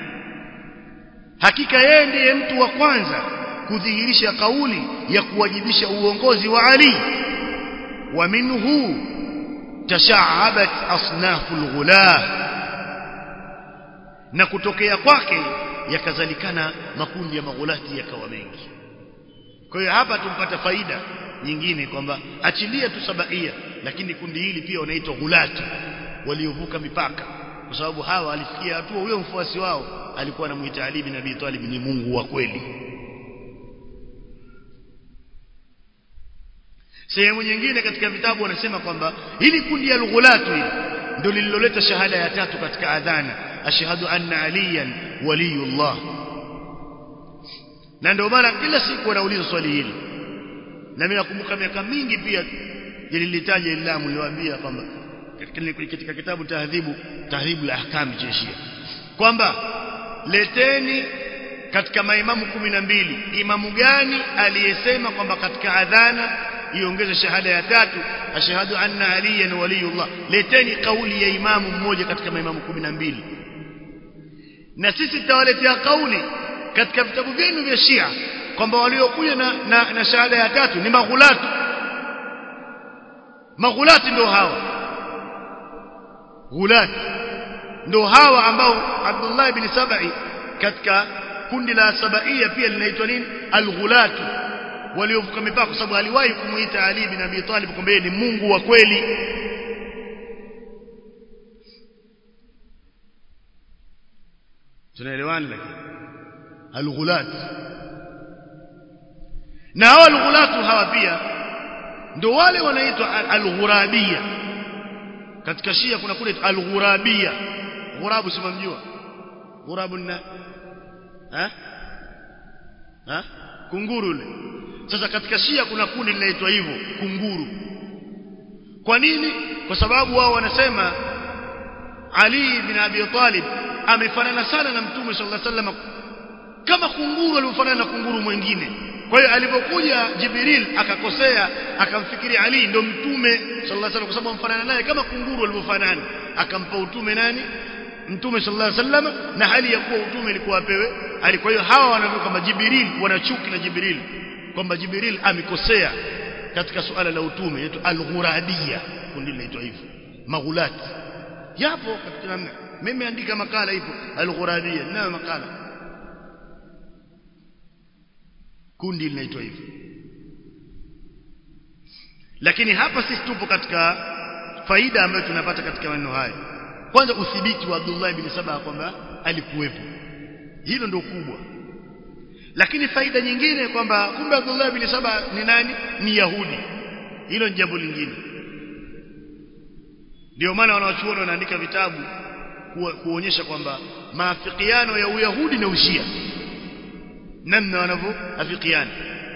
hakika yeye ndiye mtu wa kwanza kudhihirisha kauli ya kuwajibisha uongozi wa Ali. Wa minhu tasha'abat asnaful ghulah, na kutokea kwake yakazalikana makundi ya maghulati yakawa mengi. Kwa hiyo hapa tumpata faida nyingine kwamba achilia tu sabaia, lakini kundi hili pia wanaitwa ghulati, waliovuka mipaka, kwa sababu hawa alifikia hatua huyo mfuasi wao alikuwa anamuita Ali bin Abi Talib ni Mungu wa kweli. Sehemu nyingine katika vitabu wanasema kwamba hili kundi ya ghulati hili ndio lililoleta shahada ya tatu katika adhana, ashhadu anna aliyan waliyullah. Na ndio maana kila siku wanauliza swali hili, na mimi nakumbuka miaka mingi pia nililitaja ilamu, niliwaambia kwamba katika kitabu tahdhibu tahdhibu la ahkam jeshia kwamba leteni katika maimamu kumi na mbili imamu gani aliyesema kwamba katika adhana iongeze shahada ya tatu ashhadu anna aliyan waliyullah. Leteni kauli ya imamu mmoja katika maimamu kumi na mbili, na sisi tutawaletea kauli katika vitabu vyenu vya Shia kwamba waliokuja na, na, na shahada ya tatu ni maghulati. Maghulati ndio hawa, ghulati ndio hawa ambao Abdullah ibn Sabai katika kundi la Sabaia pia linaitwa nini, al-ghulatu, waliovuka mipaka, kwa sababu aliwahi kumuita Ali bin Abi Talib kwamba yeye ni Mungu wa kweli. tunaelewana? Lakini al-ghulat na hao al-ghulatu hawa pia ndio wale wanaitwa al-ghurabia. Katika Shia kuna kule al-ghurabia. Ghurabu si mnamjua? Ghurabu na ha ha kunguru yule. Sasa katika Shia kuna kundi linaitwa hivyo, kunguru. Kwa nini? Kwa sababu wao wanasema Ali bin Abi Talib amefanana sana na Mtume sallallahu alaihi wasallam kama kunguru alivyofanana na kunguru mwingine. Kwa hiyo alipokuja Jibril akakosea akamfikiri Ali ndio Mtume sallallahu alaihi wasallam, kwa sababu amfanana naye kama kunguru alivyofanana, akampa utume nani? Mtume sallallahu alaihi wasallam, na hali ya kuwa utume ilikuwa apewe Ali. Kwa hiyo hawa wanavuka kama Jibril, wanachuki na Jibril kwamba Jibril amekosea katika suala la utume. Yetu al-ghuradia, kundi linaitwa hivyo, maghulati. Yapo katika namna, mimi andika makala ipo al-ghuradia na makala, kundi linaitwa hivyo. Lakini hapa sisi tupo katika faida ambayo tunapata katika maneno haya. Kwanza udhibiti wa Abdullah ibn Saba kwamba alikuwepo, hilo ndio kubwa. Lakini faida nyingine kwamba kumbe Abdullah ibn Saba ni nani? Ni Yahudi. Hilo ni jambo lingine. Ndio maana wanawachuoni wanaandika vitabu kuonyesha kwamba maafikiano ya Uyahudi na Ushia, namna wanavyoafikiana.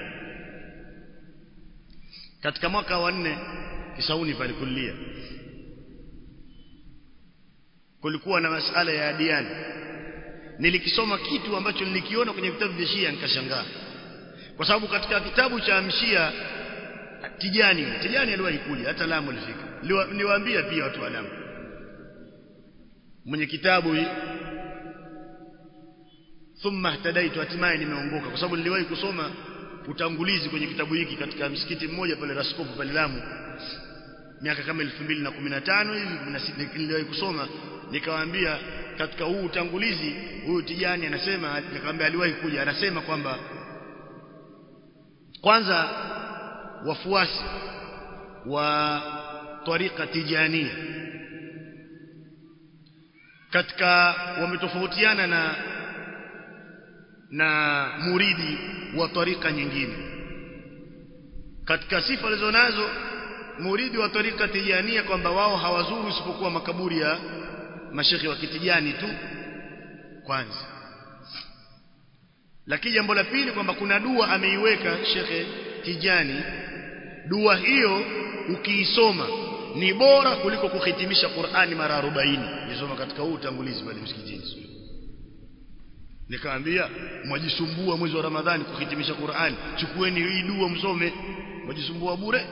Katika mwaka wa nne Kisauni pale kulia kulikuwa na masala ya adiani. Nilikisoma kitu ambacho nilikiona kwenye vitabu vya Shia nikashangaa, kwa sababu katika kitabu cha Mshia Tijani, Tijani aliwahi kuja hata Lamu alifika. Niwaambia pia watu wa Lamu, mwenye kitabu hii thumma ihtadaitu, hatimaye nimeongoka, kwa sababu niliwahi kusoma utangulizi kwenye kitabu hiki katika msikiti mmoja pale Raskofu pale Lamu miaka kama elfu mbili na kumi na tano hivi kumi na sita. Niliwahi kusoma nikawaambia katika huu utangulizi huyu Tijani anasema, nikamwambia aliwahi kuja, anasema kwamba kwanza wafuasi wa tariqa Tijania katika wametofautiana na na muridi wa tariqa nyingine. Katika sifa alizonazo muridi wa tariqa Tijania kwamba wao hawazuru isipokuwa makaburi ya mashekhi wa Kitijani tu kwanza. Lakini jambo la pili kwamba kuna dua ameiweka Shekhe Tijani, dua hiyo ukiisoma ni bora kuliko kuhitimisha Qur'ani mara arobaini. Nisoma katika huu utangulizi pale msikitini. Nikaambia mwajisumbua mwezi wa Ramadhani kuhitimisha Qur'ani, chukueni hii dua msome, mwajisumbua bure.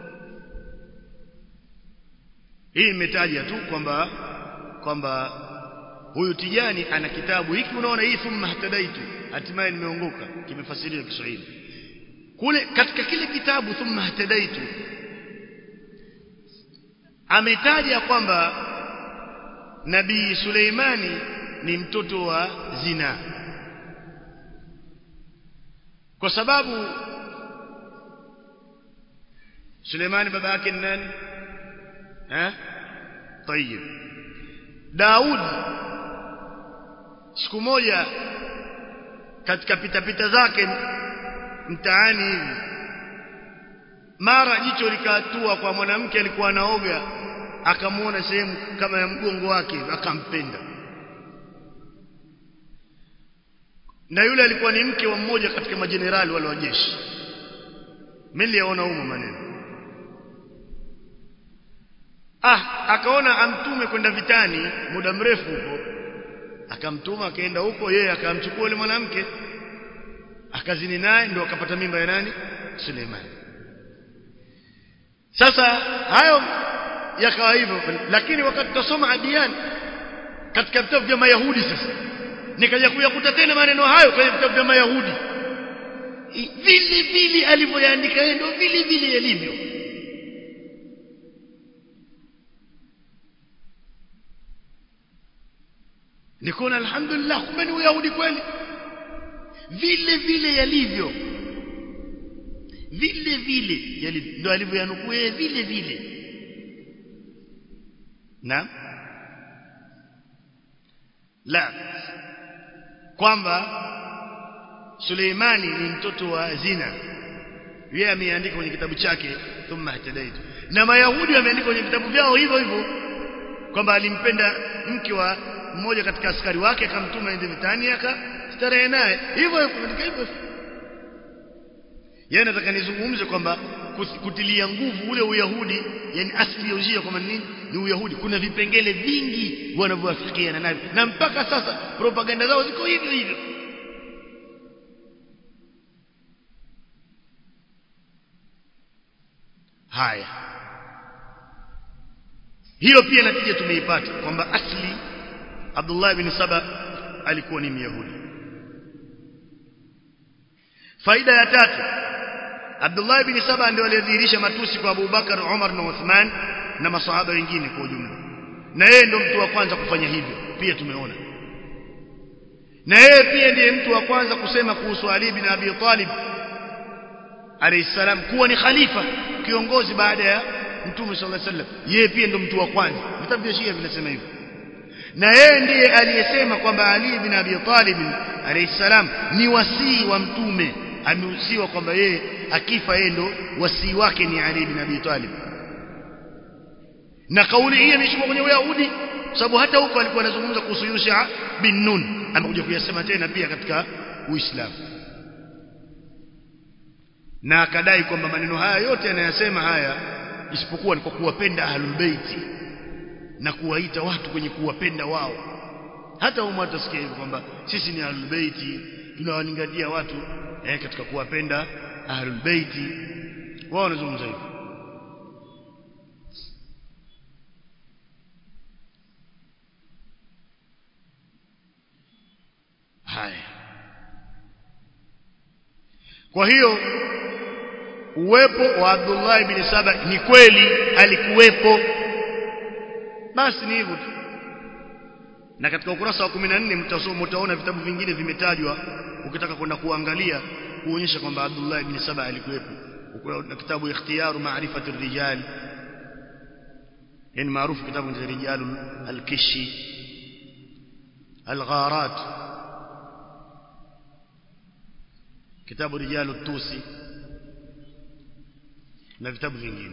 Hii imetaja tu kwamba kwamba huyu Tijani ana kitabu hiki, unaona hii thumma hatadaitu, hatimaye nimeongoka, kimefasiriwa Kiswahili. Kule katika kile kitabu thumma hatadaitu ametaja kwamba Nabii Suleimani ni mtoto wa zina, kwa sababu Suleimani baba yake ni nani? Eh? Tayyib. Daud siku moja katika pita pita zake mtaani hivi, mara jicho likatua kwa mwanamke alikuwa anaoga, akamuona sehemu kama ya mgongo wake, akampenda. Na yule alikuwa ni mke wa mmoja katika majenerali wale wa jeshi. Mimi niliona huko maneno. Ah, akaona amtume kwenda vitani muda mrefu huko. Akamtuma akaenda huko, yeye akamchukua yule mwanamke, akazini naye, ndio akapata mimba ya nani? Suleiman. Sasa hayo yakawa hivyo, lakini wakati tusoma Adiyan katika vitabu vya Mayahudi, sasa nikaja kuyakuta tena maneno hayo kwenye vitabu vya Mayahudi, vile vile alivyoandika yeye ndio vile vile yalivyo. Nikona alhamdulillah, kumbe ni Uyahudi kweli, vile vile yalivyo, vile vile yalivyo ndio alivyoyanukuu yeye vile vile. Na la kwamba Suleimani ni mtoto wa zina, yeye ameandika kwenye kitabu chake thumma hatadaitu, na Mayahudi wameandika kwenye vitabu vyao hivyo hivyo kwamba alimpenda mke wa mmoja katika askari wake, akamtuma ende vitani, akastarehe naye hivyo hivyo hivyo. Yeye nataka nizungumze kwamba kutilia nguvu ule Uyahudi, yani asili ya ujia kwa nini ni Uyahudi, kuna vipengele vingi wanavyoafikiana navyo, na mpaka sasa propaganda zao ziko hivyo hivyo. Haya, hiyo pia natija tumeipata kwamba asli Abdullah ibn Saba alikuwa ni Myahudi. Faida ya tatu, Abdullah ibn Saba ndio aliyedhihirisha matusi kwa Abu Bakar, Umar na Uthman na masahaba wengine kwa ujumla, na yeye ndio mtu wa kwanza kufanya hivyo pia tumeona. Na yeye pia ndiye mtu wa kwanza kusema kuhusu Ali bin Abi Talib alayhi salam kuwa ni khalifa, kiongozi baada ya Mtume sallallahu alaihi wasallam. Yeye pia ndio mtu wa kwanza, vitabu vya Shia vinasema hivyo. Na yeye ndiye aliyesema kwamba Ali bin Abi Talib alayhi salam ni wasii wa Mtume, amehusiwa kwamba yeye akifa yeye ndo wasii wake ni Ali bin Abi Talib. Na kauli hii imeshikwa kwenye Uyahudi, sababu hata huko alikuwa anazungumza kuhusu Yusha bin Nun, amekuja kuyasema tena pia katika Uislamu, na akadai kwamba maneno haya yote anayasema haya isipokuwa ni kwa kuwapenda Ahlul Bait na kuwaita watu kwenye kuwapenda wao. Hata umo atasikia hivyo kwamba sisi ni Ahlul Bait, tunawalingalia watu eh, katika kuwapenda Ahlul Bait. Wao wanazungumza hivyo. Haya, kwa hiyo uwepo wa Abdullah ibn Saba ni kweli alikuwepo, basi ni hivyo tu. Na katika ukurasa wa kumi na nne mtasoma, mtaona vitabu vingine vimetajwa ukitaka kwenda kuangalia kuonyesha kwamba Abdullah ibn Saba alikuwepo. Kuna kitabu Ikhtiyaru Ma'rifati ar-Rijal, yani maarufu kitabu cha Rijal al-Kishi, al-Gharat, kitabu Rijal al-Tusi na vitabu vingine.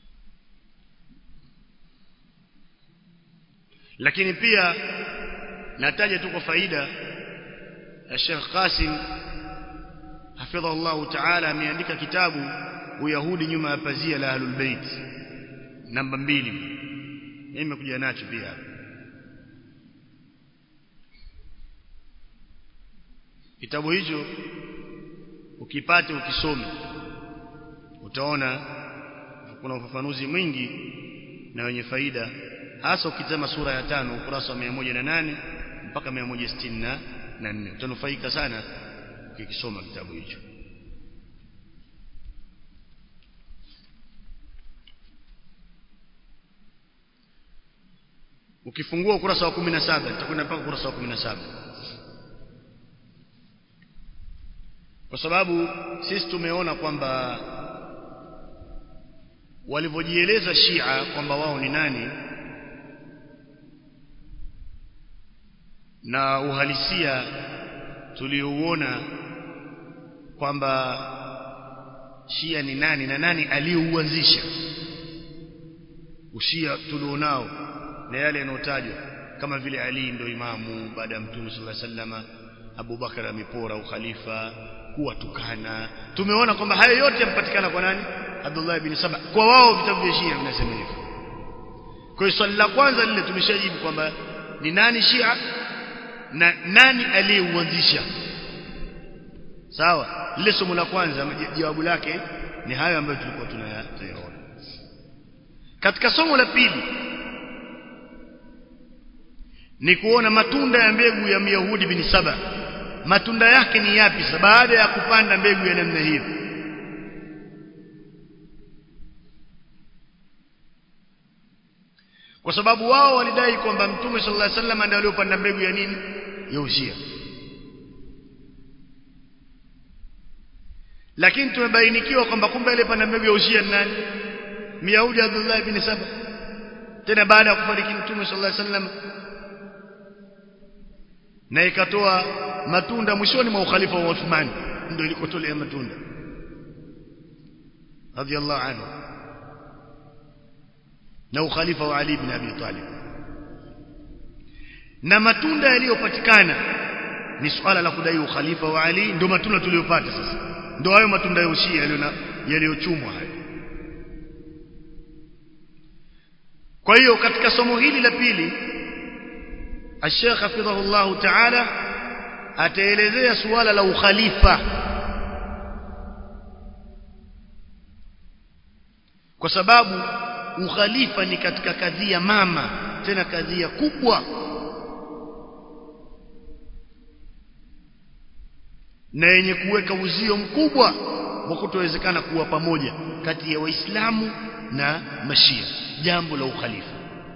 Lakini pia nataja tu kwa faida ya Sheikh Qasim hafidhahullah ta'ala ameandika kitabu Uyahudi nyuma ya pazia la Ahlul Bait namba mbili. Mimi nimekuja nacho pia. Kitabu hicho ukipate ukisome utaona kuna ufafanuzi mwingi na wenye faida, hasa ukitazama sura ya tano ukurasa wa mia moja na nane mpaka mia moja sitini na nne. Utanufaika sana ukisoma kitabu hicho. Ukifungua ukurasa wa kumi na saba tutakwenda mpaka ukurasa wa kumi na saba. Kwa sababu sisi tumeona kwamba walivyojieleza Shia kwamba wao ni nani na uhalisia tuliouona kwamba Shia ni nani na nani aliyeuanzisha ushia tulionao na yale yanotajwa kama vile Ali ndio imamu baada ya Mtume sallallahu alaihi wasallam, Abu Bakar amepora ukhalifa, kuwa tukana. Tumeona kwamba hayo yote yampatikana kwa nani? Abdullah ibn Saba. Kwa wao vitabu vya Shia vinasema hivyo. Kwa hiyo swali la kwanza lile tumeshajibu kwamba ni nani Shia na nani aliyeuanzisha. Sawa? Lile somo la kwanza jawabu lake ni hayo ambayo tulikuwa tunayaona. Katika somo la pili ni kuona matunda ya mbegu ya Myahudi bin Saba. Matunda yake ni yapi baada ya kupanda mbegu ya namna hiyo? Kwa sababu wao walidai kwamba Mtume sallallahu alaihi wasallam ndiye aliyopanda mbegu ya nini? Ya Ushia. Lakini tumebainikiwa kwamba kumbe aliyepanda mbegu ya Ushia ni nani? Myahudi Abdullah ibn Saba. Tena baada ya kufariki Mtume sallallahu alaihi wasallam, na ikatoa matunda mwishoni mwa ukhalifa wa Uthman, ndio ilikotolea matunda radiyallahu anhu, na ukhalifa wa Ali ibn Abi Talib. Na matunda yaliyopatikana ni swala la kudai ukhalifa wa Ali, ndio matunda tuliyopata sasa. Ndio hayo matunda ya Ushia yaliyochumwa hayo. Kwa hiyo katika somo hili la pili Sheikh hafidhahullah ta'ala ataelezea suala la ukhalifa, kwa sababu ukhalifa ni katika kadhia mama, tena kadhia kubwa, na yenye kuweka uzio mkubwa wa kutowezekana kuwa pamoja kati ya Waislamu na Mashia, jambo la ukhalifa.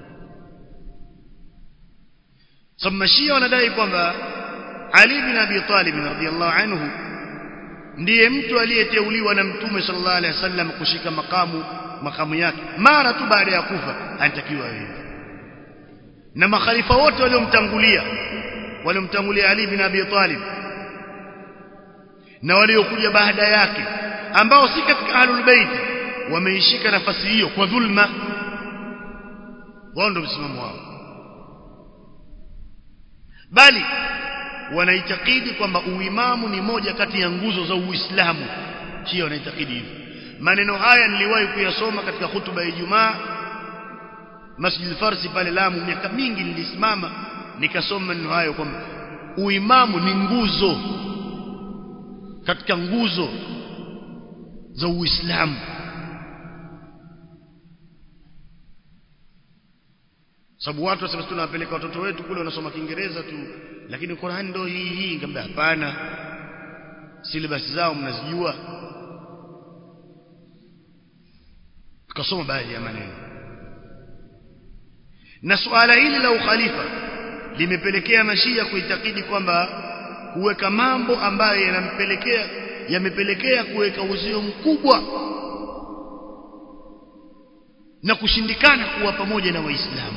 Sababu Mashia wanadai kwamba Ali bin Abi Talib radhiyallahu anhu ndiye mtu aliyeteuliwa na Mtume sallallahu alaihi wasallam kushika makamu makamu yake mara tu baada ya kufa, anatakiwa hivi. Na makhalifa wote waliomtangulia waliomtangulia Ali bin Abi Talib na waliokuja baada yake ambao si katika Ahlul Bait wameishika nafasi hiyo kwa dhulma. Wao ndio msimamo wao, bali wanaitakidi kwamba uimamu ni moja kati ya nguzo za Uislamu. Shia wanaitakidi hivyo. Maneno haya niliwahi kuyasoma katika hutuba ya Ijumaa Masjid al-Farsi pale Lamu, miaka mingi nilisimama nikasoma maneno hayo kwamba uimamu ni nguzo katika nguzo za Uislamu. Sababu watu wasema tunawapeleka watoto wetu kule wanasoma Kiingereza tu, lakini Qur'an ndio hii hii. Ngambia hapana, syllabus zao mnazijua. Tukasoma baadhi ya maneno. Na suala hili la ukhalifa limepelekea Mashia kuitakidi kwamba kuweka mambo ambayo yanampelekea yamepelekea kuweka uzio mkubwa na kushindikana kuwa pamoja na Waislamu.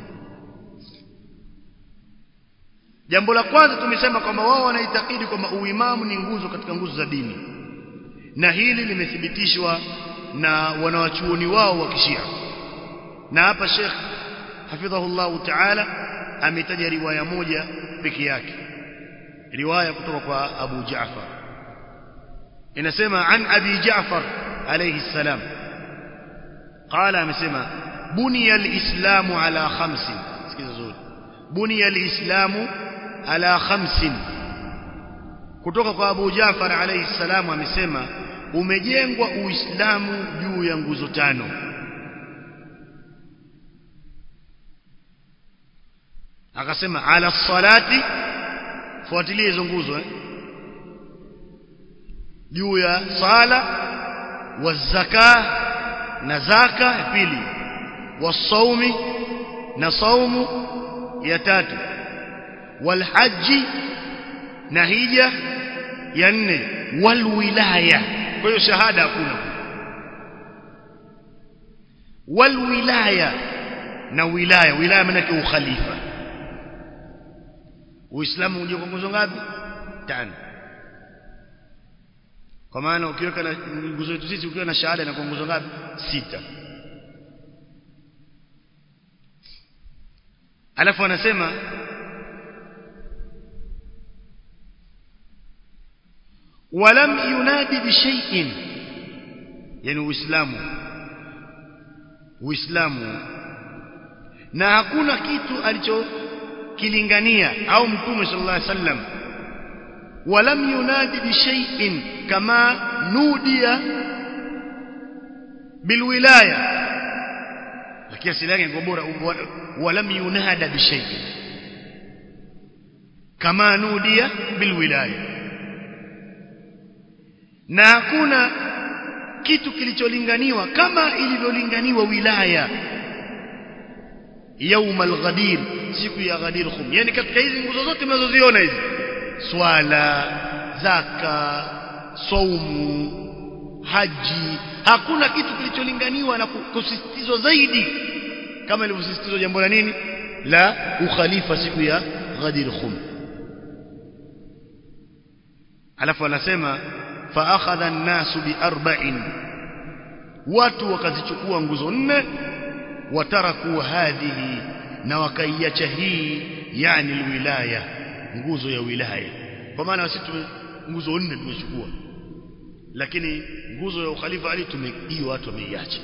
Jambo la kwanza tumesema kwamba wao wanaitakidi kwamba uimamu ni nguzo katika nguzo za dini, na hili limethibitishwa na wanawachuoni wao wa Kishia. Na hapa Sheikh hafidhahullah ta'ala ametaja riwaya moja peke yake, riwaya kutoka kwa Abu Jaafar inasema an Abi Jaafar alayhi salam qala, amesema buniya al-islamu ala khamsin. Sikiza zuri, buniya al-islamu ala khamsin. Kutoka kwa Abu Jaafar alayhi salam amesema umejengwa Uislamu juu ya nguzo tano. Akasema ala salati, fuatilie hizo nguzo eh, juu ya sala, wa zaka na zaka ya pili, wa saumi na saumu ya tatu, wal haji na hija ya nne, wal wilaya. Kwa hiyo shahada hakuna, wal wilaya na wilaya. Wilaya maana yake ukhalifa. Uislamu unje kwa nguzo ngapi? Tano. Kwa maana ukiweka na nguzo yetu sisi, ukiwa na shahada na kwa nguzo ngapi? Sita. Alafu anasema walam yunadi bi shay'in, yani Uislamu Uislamu na hakuna kitu alichokilingania au Mtume sallallahu alaihi wasallam. Walam yunadi bi shay'in kama nudia bilwilaya, lakini asili yake ni bora. Walam yunada bi shay'in kama nudia bilwilaya, na hakuna kitu kilicholinganiwa kama ilivyolinganiwa wilaya يوم الغدير, siku ya Ghadir Khum. Yani katika hizi nguzo zote mnazoziona hizi, swala, zaka, saumu, haji, hakuna kitu kilicholinganiwa na kusisitizwa zaidi kama ilivyosisitizwa jambo la nini, la ukhalifa siku ya Ghadir Khum. Alafu anasema fa akhadha an-nasu bi arba'in, watu wakazichukua nguzo nne, wataraku hadhihi, na wakaiacha hii, yani alwilaya, nguzo ya wilaya. Kwa maana sisi nguzo nne tumechukua, lakini nguzo ya ukhalifa Ali tumeiyo watu wameiacha.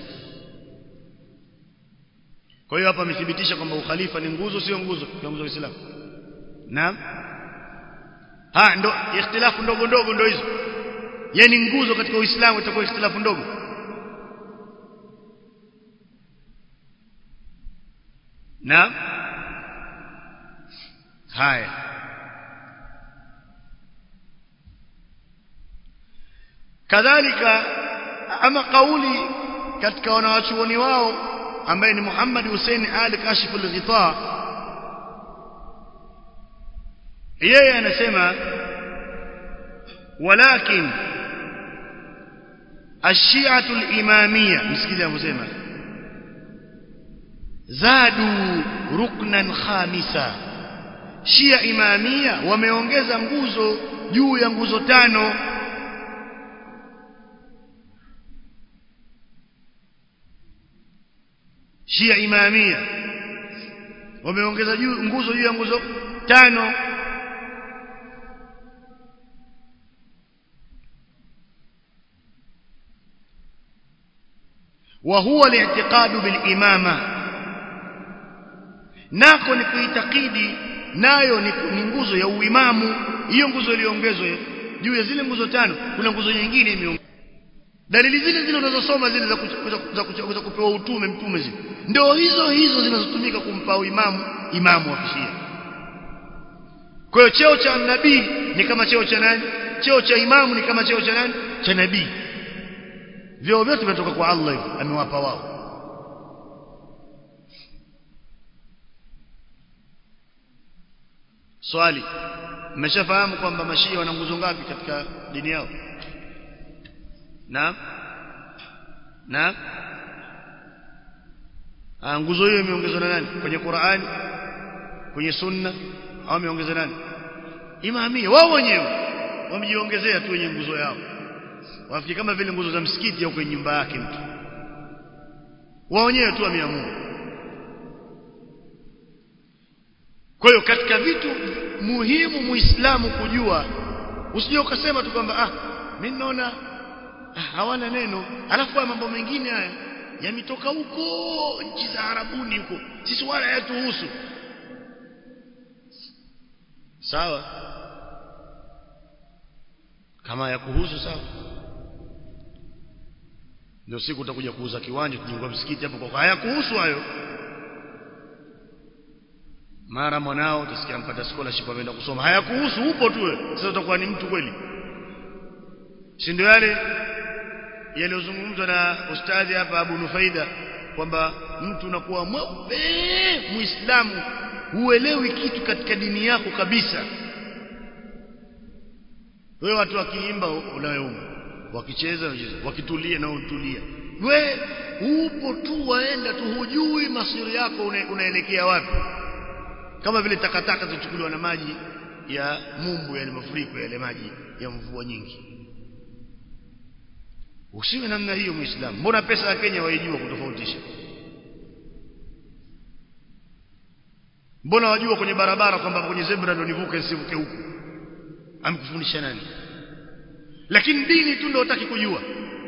Kwa hiyo hapa amethibitisha kwamba ukhalifa ni nguzo, sio nguzo ya nguzo ya Uislamu. Naam, ha ndo ikhtilafu ndogo ndogo ndo hizo. Yani nguzo katika Uislamu itakuwa ikhtilafu ndogo. Naam, haya kadhalika. Ama kauli katika wanawachuoni wao ambaye ni Muhammad Hussein Ali Kashif al-Ghita, yeye anasema walakin ash-shi'atu al-imamiyya, msikilize anasema zadu ruknan khamisa, Shia imamia wameongeza nguzo juu ya nguzo tano. Shia imamia wameongeza juu nguzo juu ya nguzo tano. wa huwa al-i'tiqadu bil imama, nako ni kuitakidi nayo ni nguzo ya uimamu. Hiyo nguzo iliongezwa juu ya zile nguzo tano, kuna nguzo nyingine imeongezwa. Dalili zile zile unazosoma zile za za kupewa utume mtume, zile ndio hizo hizo zinazotumika kumpa uimamu imamu wa Kishia. Kwa hiyo cheo cha nabii ni kama cheo cha nani? Cheo cha imamu ni kama cheo cha nani? Cha nabii. Vyo vyote vinatoka kwa Allah, hivi amewapa wao. Swali, mmeshafahamu kwamba mashia wana nguzo ngapi katika dini yao? Naam, naam. Ah, nguzo hiyo imeongezwa na nani kwenye Qur'ani, kwenye Sunna, au imeongezwa nani? Imamia wao wenyewe wamejiongezea tu wenye nguzo yao, wafikiri kama vile nguzo za msikiti au kwenye nyumba yake mtu, wao wenyewe tu wameamua. Kwa hiyo katika vitu muhimu muislamu kujua, usije ukasema tu kwamba ah mimi naona ah, hawana neno, alafu mambo mengine haya yametoka huko nchi za Arabuni huko, sisi wala hayatuhusu. Sawa, kama ya kuhusu sawa, ndio siku utakuja kuuza kiwanja kujengwa msikiti hapo, kwa haya kuhusu hayo. Mara mwanao utasikia mpata scholarship ameenda kusoma, haya kuhusu, upo tu wewe. Sasa utakuwa ni mtu kweli? Si ndio yale yaliyozungumzwa na ustadhi hapa Abu Nufaida kwamba mtu unakuwa mweupe muislamu, huelewi kitu katika dini yako kabisa. Wewe watu wakiimba unayeumba, wakicheza unacheza, wakitulia na untulia, wewe upo tu waenda tu, hujui masiri yako una, unaelekea wapi. Kama vile takataka zichukuliwa na maji ya mumbu, yale mafuriko, yale maji ya mvua nyingi. Usiwe namna hiyo muislamu. Mbona pesa ya Kenya waijua kutofautisha? Mbona wajua kwenye barabara kwamba kwenye zebra ndio nivuke nisivuke huku? Amkufundisha nani? Lakini dini tu ndio hutaki kujua.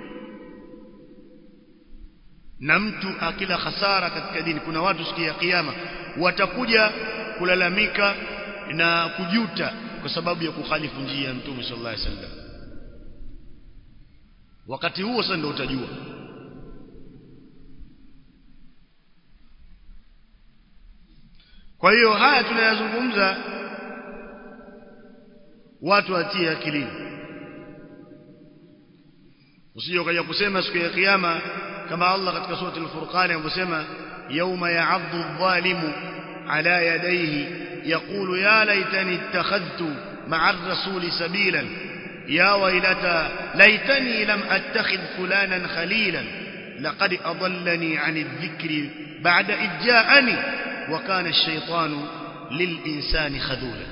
Na mtu akila hasara katika dini, kuna watu siku ya kiyama watakuja kulalamika na kujuta kwa sababu ya kukhalifu njia ya Mtume sallallahu alaihi wasallam. Wakati huo sasa ndio utajua. Kwa hiyo haya tunayazungumza watu watie akilini. Usije ukaja kusema siku ya kiyama kama Allah katika sura al-Furqan anasema, yauma ya'addu adh-dhalimu ala yadayhi yaqulu ya laitani ittakhadhtu ma'a ar-rasuli sabilan ya waylata laitani lam attakhidh fulanan khalilan laqad adallani 'ani adh-dhikri ba'da idh ja'ani wa kana ash-shaytanu lil-insani khadhula.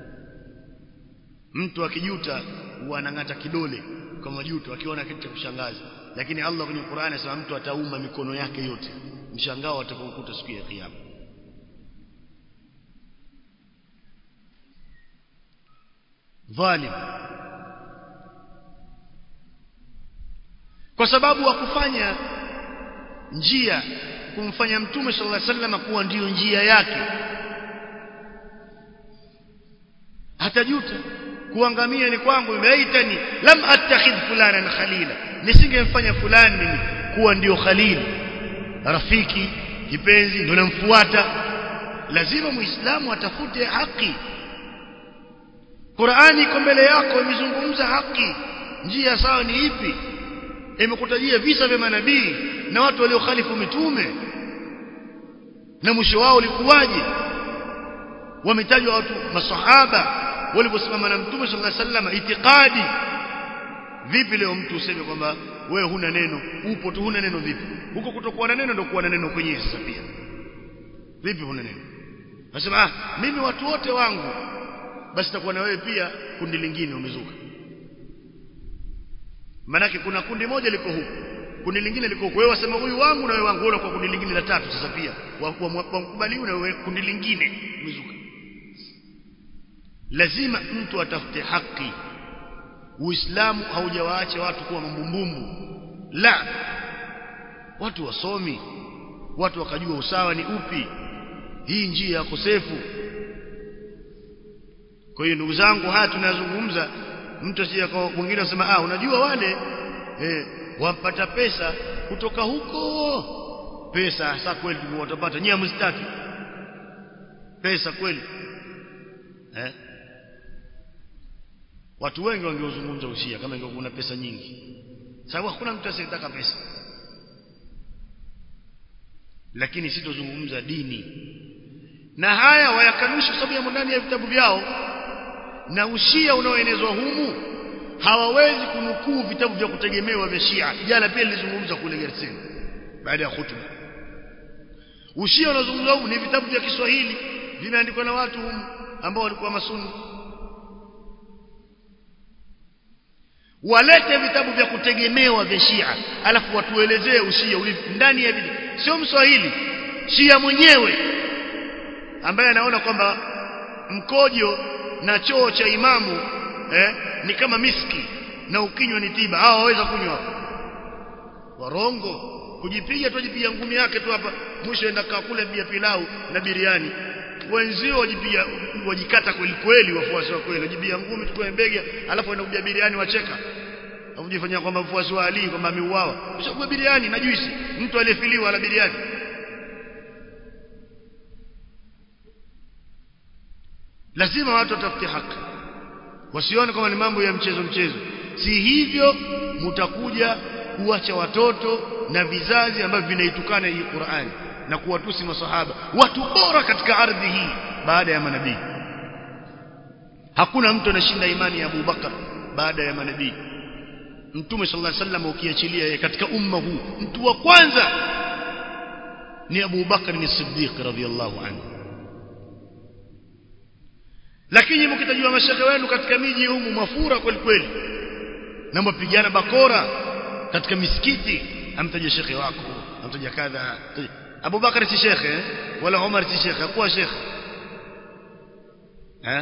Mtu akijuta huanangata kidole kwa majuto akiona kitu cha kushangaza, lakini Allah kwenye Qur'an anasema mtu atauma mikono yake yote, mshangao atakaokuta siku ya kiyama. Dhalim, kwa sababu wa kufanya njia kumfanya Mtume sallallahu alaihi wasallam kuwa ndiyo njia yake, hatajuta kuangamia ni kwangu, imeitani lam attakhidh fulanan khalila, nisingemfanya fulani mimi kuwa ndio khalil, rafiki kipenzi, ndio namfuata. Lazima muislamu atafute haki. Qur'ani iko mbele yako, imezungumza haki, njia sawa ni ipi, imekutajia visa vya manabii na watu waliokhalifu mitume na mwisho wao ulikuwaje. Wametajwa watu masahaba waliposimama na Mtume sallallahu alaihi wasallam itikadi. Vipi leo mtu useme kwamba wewe huna neno, upo tu huna neno? Vipi huko kutokuwa na neno ndio kuwa na neno kwenyewe? Sasa pia vipi huna neno? Nasema ah mimi watu wote wangu, basi takuwa na wewe pia kundi lingine umezuka. Maana kuna kundi moja liko huko, kundi lingine liko huko. Wewe wasema huyu wangu na wewe wangu, wewe kwa kundi lingine la tatu. Sasa pia wakubaliwa na wewe kundi lingine umezuka. Lazima mtu atafute haki. Uislamu haujawaacha watu kuwa mambumbumbu, la, watu wasomi, watu wakajua usawa ni upi, hii njia ya kosefu. Kwa hiyo ndugu zangu, haya tunazungumza, mtu asije kwa mwingine asema ah unajua wale eh wapata pesa kutoka huko. Pesa hasa kweli watapata, nyinyi msitaki pesa kweli eh? Watu wengi wangeozungumza ushia kama ingekuwa kuna pesa nyingi, sababu hakuna mtu asiyetaka pesa. Lakini sitozungumza dini, na haya wayakanusha sababu ya ndani ya vitabu vyao. Na ushia unaoenezwa humu hawawezi kunukuu vitabu vya kutegemewa vya Shia. Jana pia nilizungumza kule Gerseni baada ya hutuba. Ushia unazungumzwa humu ni vitabu vya Kiswahili vimeandikwa na watu humu ambao walikuwa masuni. Walete vitabu vya kutegemewa vya Shia, alafu watuelezee ushia ulivyo ndani ya vitabu. Sio Mswahili, Shia mwenyewe ambaye anaona kwamba mkojo na choo cha imamu eh, ni kama miski na ukinywa ni tiba, hao waweza kunywa. Warongo. Kujipiga tu jipiga ngumi yake tu hapa, mwisho enda kakula bia pilau na biriani. Wenzio wajipiga wajikata kweli kweli, wafuasi wa kweli wajibia ngumi tu kwa mbege, alafu enda kubia biriani wacheka. Unajifanyia kwamba mfuasi wa Ali kwamba ameuawa. Ushakula biriani na juisi, mtu aliyefiliwa ala biriani. Lazima watu watafute haki, wasione kama ni mambo ya mchezo mchezo. Si hivyo mtakuja kuacha watoto na vizazi ambavyo vinaitukana hii Qur'ani na kuwatusi masahaba, watu bora katika ardhi hii baada ya manabii. Hakuna mtu anashinda imani ya Abu Bakar baada ya manabii. Mtume sallallahu alaihi wasallam ukiachilia yeye katika umma huu, mtu wa kwanza ni Abu Bakar ni Siddiq radhiyallahu anhu. Lakini mkitajua mashehe wenu katika miji humu mafura kweli kweli, na mpigana bakora katika misikiti, amtaja shekhe wako, amtaja kadha. Abu Bakar si shekhe wala Umar si shekhe, hakuwa shekhe eh.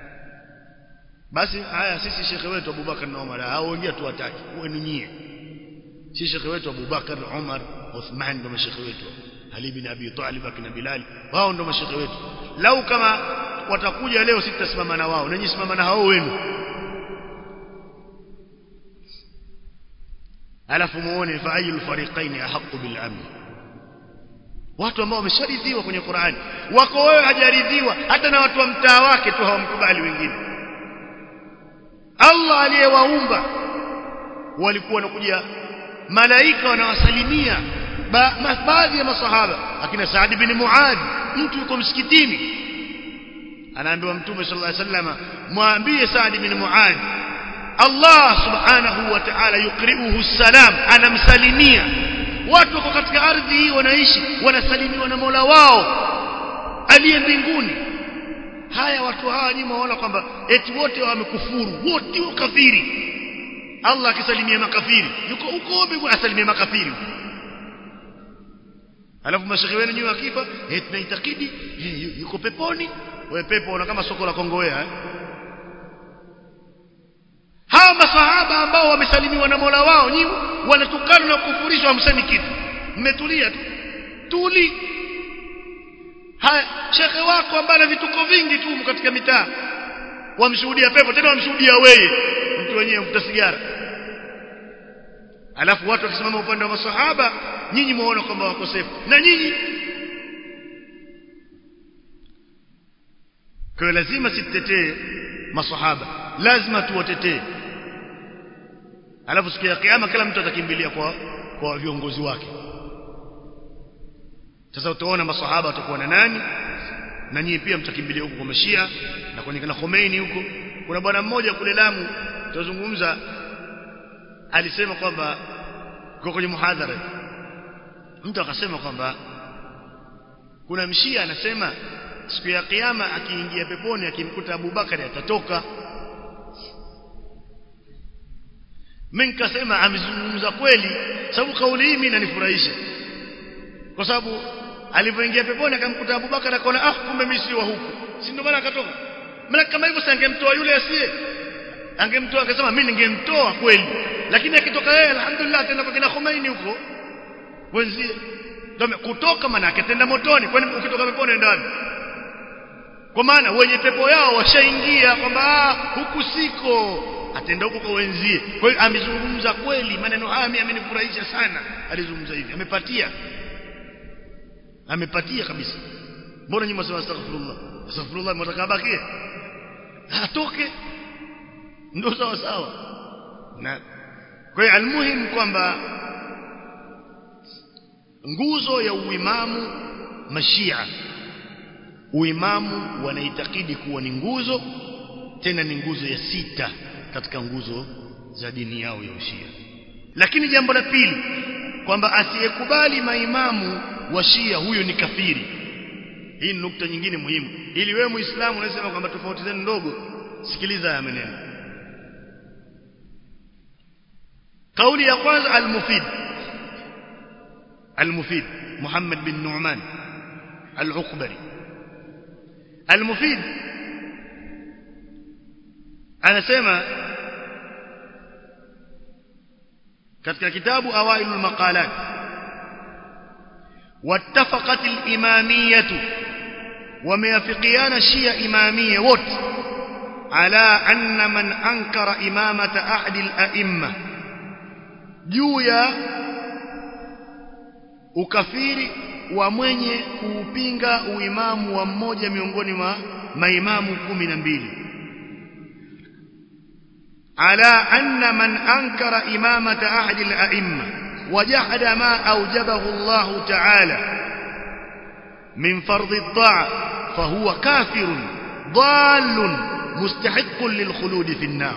Basi haya, sisi shekhe wetu Abu Bakar na Umar hao wengine tuwataki wenu nyie. Si shekhe wetu Abu Bakar, Umar, Uthman ndio mashekhe wetu, Ali bin Abi Talib akina Bilal, wao ndio mashekhe wetu. Lau kama watakuja leo sitasimama na wao, nanyi simama na hao wenu. Alafu muone fa ayul fariqain ahqqu bil amn. Watu ambao wamesharidhiwa kwenye Qur'ani wako, wewe hajaridhiwa, hata na watu wa mtaa wake tu hawamkubali wengine. Allah aliyewaumba walikuwa wanakuja malaika wanawasalimia baadhi ya masahaba, akina Saad bin Muadh. Mtu yuko msikitini anaambiwa Mtume sallallahu alaihi wasallam, mwambie Saad bin Muadh Allah subhanahu wa ta'ala yukriuhu salam, anamsalimia. Watu wako katika ardhi hii wanaishi, wanasalimiwa na Mola wao aliye mbinguni. Haya, watu hawa nyinyi waona kwamba eti wote wamekufuru, wote wakafiri. Allah akisalimia makafiri, yuko huko mbinguni asalimia makafiri. Alafu mashehe wenu nyinyi wakifa, eti tunaitakidi yuko peponi. Wewe pepo una kama soko la Kongowea eh? Hawa masahaba ambao wamesalimiwa na Mola wao, nyinyi wanatukana na kufurishwa, hamsemi kitu, mmetulia tu tuli. Haya, shekhe wako ambaye ana vituko vingi tu katika mitaa wamshuhudia pepo, tena wamshuhudia wewe mtu wenyewe mfuta sigara. Alafu watu wakisimama upande wa masahaba, nyinyi muone kwamba wakosefu. Na nyinyi kwa lazima sitetee masahaba, lazima tuwatetee. Alafu siku ya kiyama kila mtu atakimbilia kwa kwa viongozi wake. Sasa utaona masahaba watakuwa na nani, na nyinyi pia mtakimbilia huko kwa Mashia na kwa nikana Khomeini huko. Kuna bwana mmoja kule Lamu tuzungumza, alisema kwamba kwa kwenye muhadhara, mtu akasema kwamba kuna mshia anasema siku ya kiyama akiingia peponi akimkuta Abu Bakari atatoka. Mimi nikasema amezungumza kweli, sababu kauli hii mimi inanifurahisha. Kwa sababu alipoingia peponi akamkuta Abu Bakari akaona ah, kumbe mimi si wa huku, si ndio maana akatoka. Maana kama hivyo sangemtoa yule asiye, angemtoa akasema mimi ningemtoa kweli, lakini akitoka yeye alhamdulillah tena kwa kina Khomeini huko wenzie ndio kutoka, maana akatenda motoni. Kwani ukitoka peponi ndio wapi? Kwa maana wenye pepo yao washaingia kwamba huku siko, atenda huko kwa wenzie. Kwa hiyo amezungumza kweli, maneno haya mimi amenifurahisha sana. Alizungumza hivi, amepatia amepatia kabisa. Mbona nyinyi msema astaghfirullah astaghfirullah, mtaka bakie atoke, ndio sawa sawa. Na kwa hiyo almuhim kwamba nguzo ya uimamu Mashia, uimamu wanaitakidi kuwa ni nguzo, tena ni nguzo ya sita katika nguzo za dini yao ya Ushia. Lakini jambo la pili, kwamba asiyekubali maimamu wa Shia huyo ni kafiri. Hii ni nukta nyingine muhimu. Ili wewe Muislamu unasema kwamba tofauti zenu ndogo, sikiliza haya maneno. Kauli ya kwanza, al-Mufid al-Mufid Muhammad bin Nu'man al-Uqbari. Al-Mufid anasema katika kitabu Awailul Maqalat, wattafaqat al-imamiyyah, wameafikiana Shia imamiyya wote ala anna man ankara imamata ahadi al-a'imma, juu ya ukafiri wa mwenye kuupinga uimamu wa mmoja miongoni mwa maimamu kumi na mbili. ala anna man ankara imamata ahadi al-a'imma wajahada ma awjabahu Allah ta'ala min fardhi at-ta'a fahuwa kafirun dallun mustahiqqun lilkhulud fi an-nar.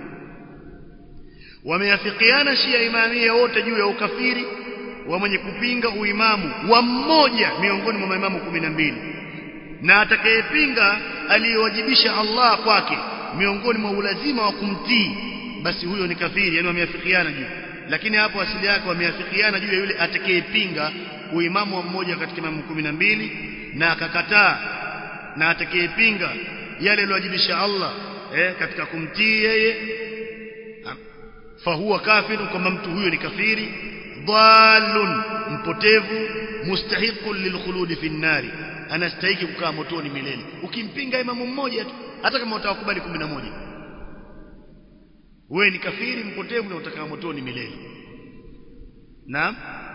Wameafikiana Shia imamia wote juu ya ukafiri wa mwenye kupinga uimamu wa mmoja miongoni mwa maimamu kumi na mbili, na atakayepinga aliyowajibisha Allah kwake miongoni mwa ulazima wa kumtii, basi huyo ni kafiri. Yani wameafikiana juu, lakini hapo asili yake wameafikiana juu ya yule atakayepinga uimamu wa mmoja katika imamu kumi na mbili na akakataa, na atakayepinga yale aliyowajibisha Allah eh katika kumtii yeye, fahuwa kafiru, kwamba mtu huyo ni kafiri, dhalun, mpotevu, mustahiqun lilkhulud fi an-nar, anastahili kukaa motoni milele. Ukimpinga imamu mmoja tu, hata kama utakubali kumi na moja, wewe ni kafiri mpotevu na utakaa motoni milele. Naam,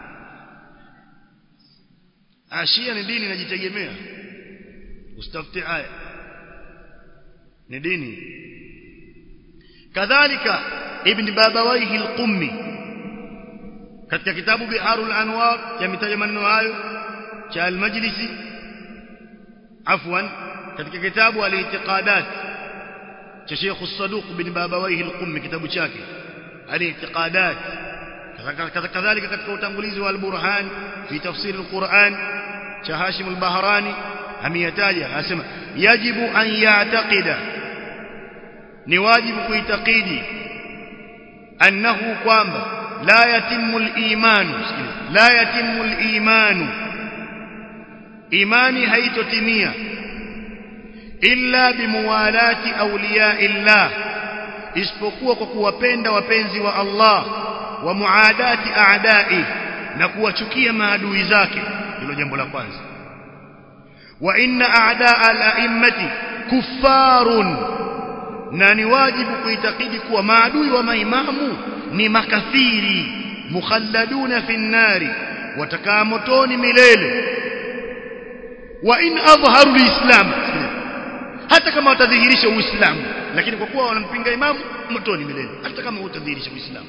Ashia ni dini inajitegemea, ustafti aya ni dini. Kadhalika Ibn Babawayhi al-Qummi katika kitabu Biharul Anwar yametaja maneno hayo cha al-Majlisi, afwan katika kitabu al-I'tiqadat cha Sheikh as-Saduq bin Babawayhi al-Qummi, kitabu chake al-I'tiqadat. Kadhalika katika utangulizi wa al-Burhan fi tafsir al-Quran cha Hashim al-Bahrani ameyataja, asema yajibu an ya'taqida, ni wajibu kuitakidi, annahu kwamba la yatimmu al-imanu, la yatimmu al-imanu, imani haitotimia illa bimuwalati awliyaillah, isipokuwa kwa kuwapenda wapenzi wa Allah, wa muadati a'da'i, na kuwachukia maadui zake. Hilo jambo la kwanza. Wa inna a'da'a al-a'immati kuffarun, na ni wajibu kuitakidi kuwa maadui wa maimamu ni makafiri, mukhalladuna fi an-nari, watakaa motoni milele. Wa in adhharu al-islam, hata kama watadhihirisha uislamu, lakini kwa kuwa wanampinga imamu, motoni milele, hata kama utadhihirisha uislamu.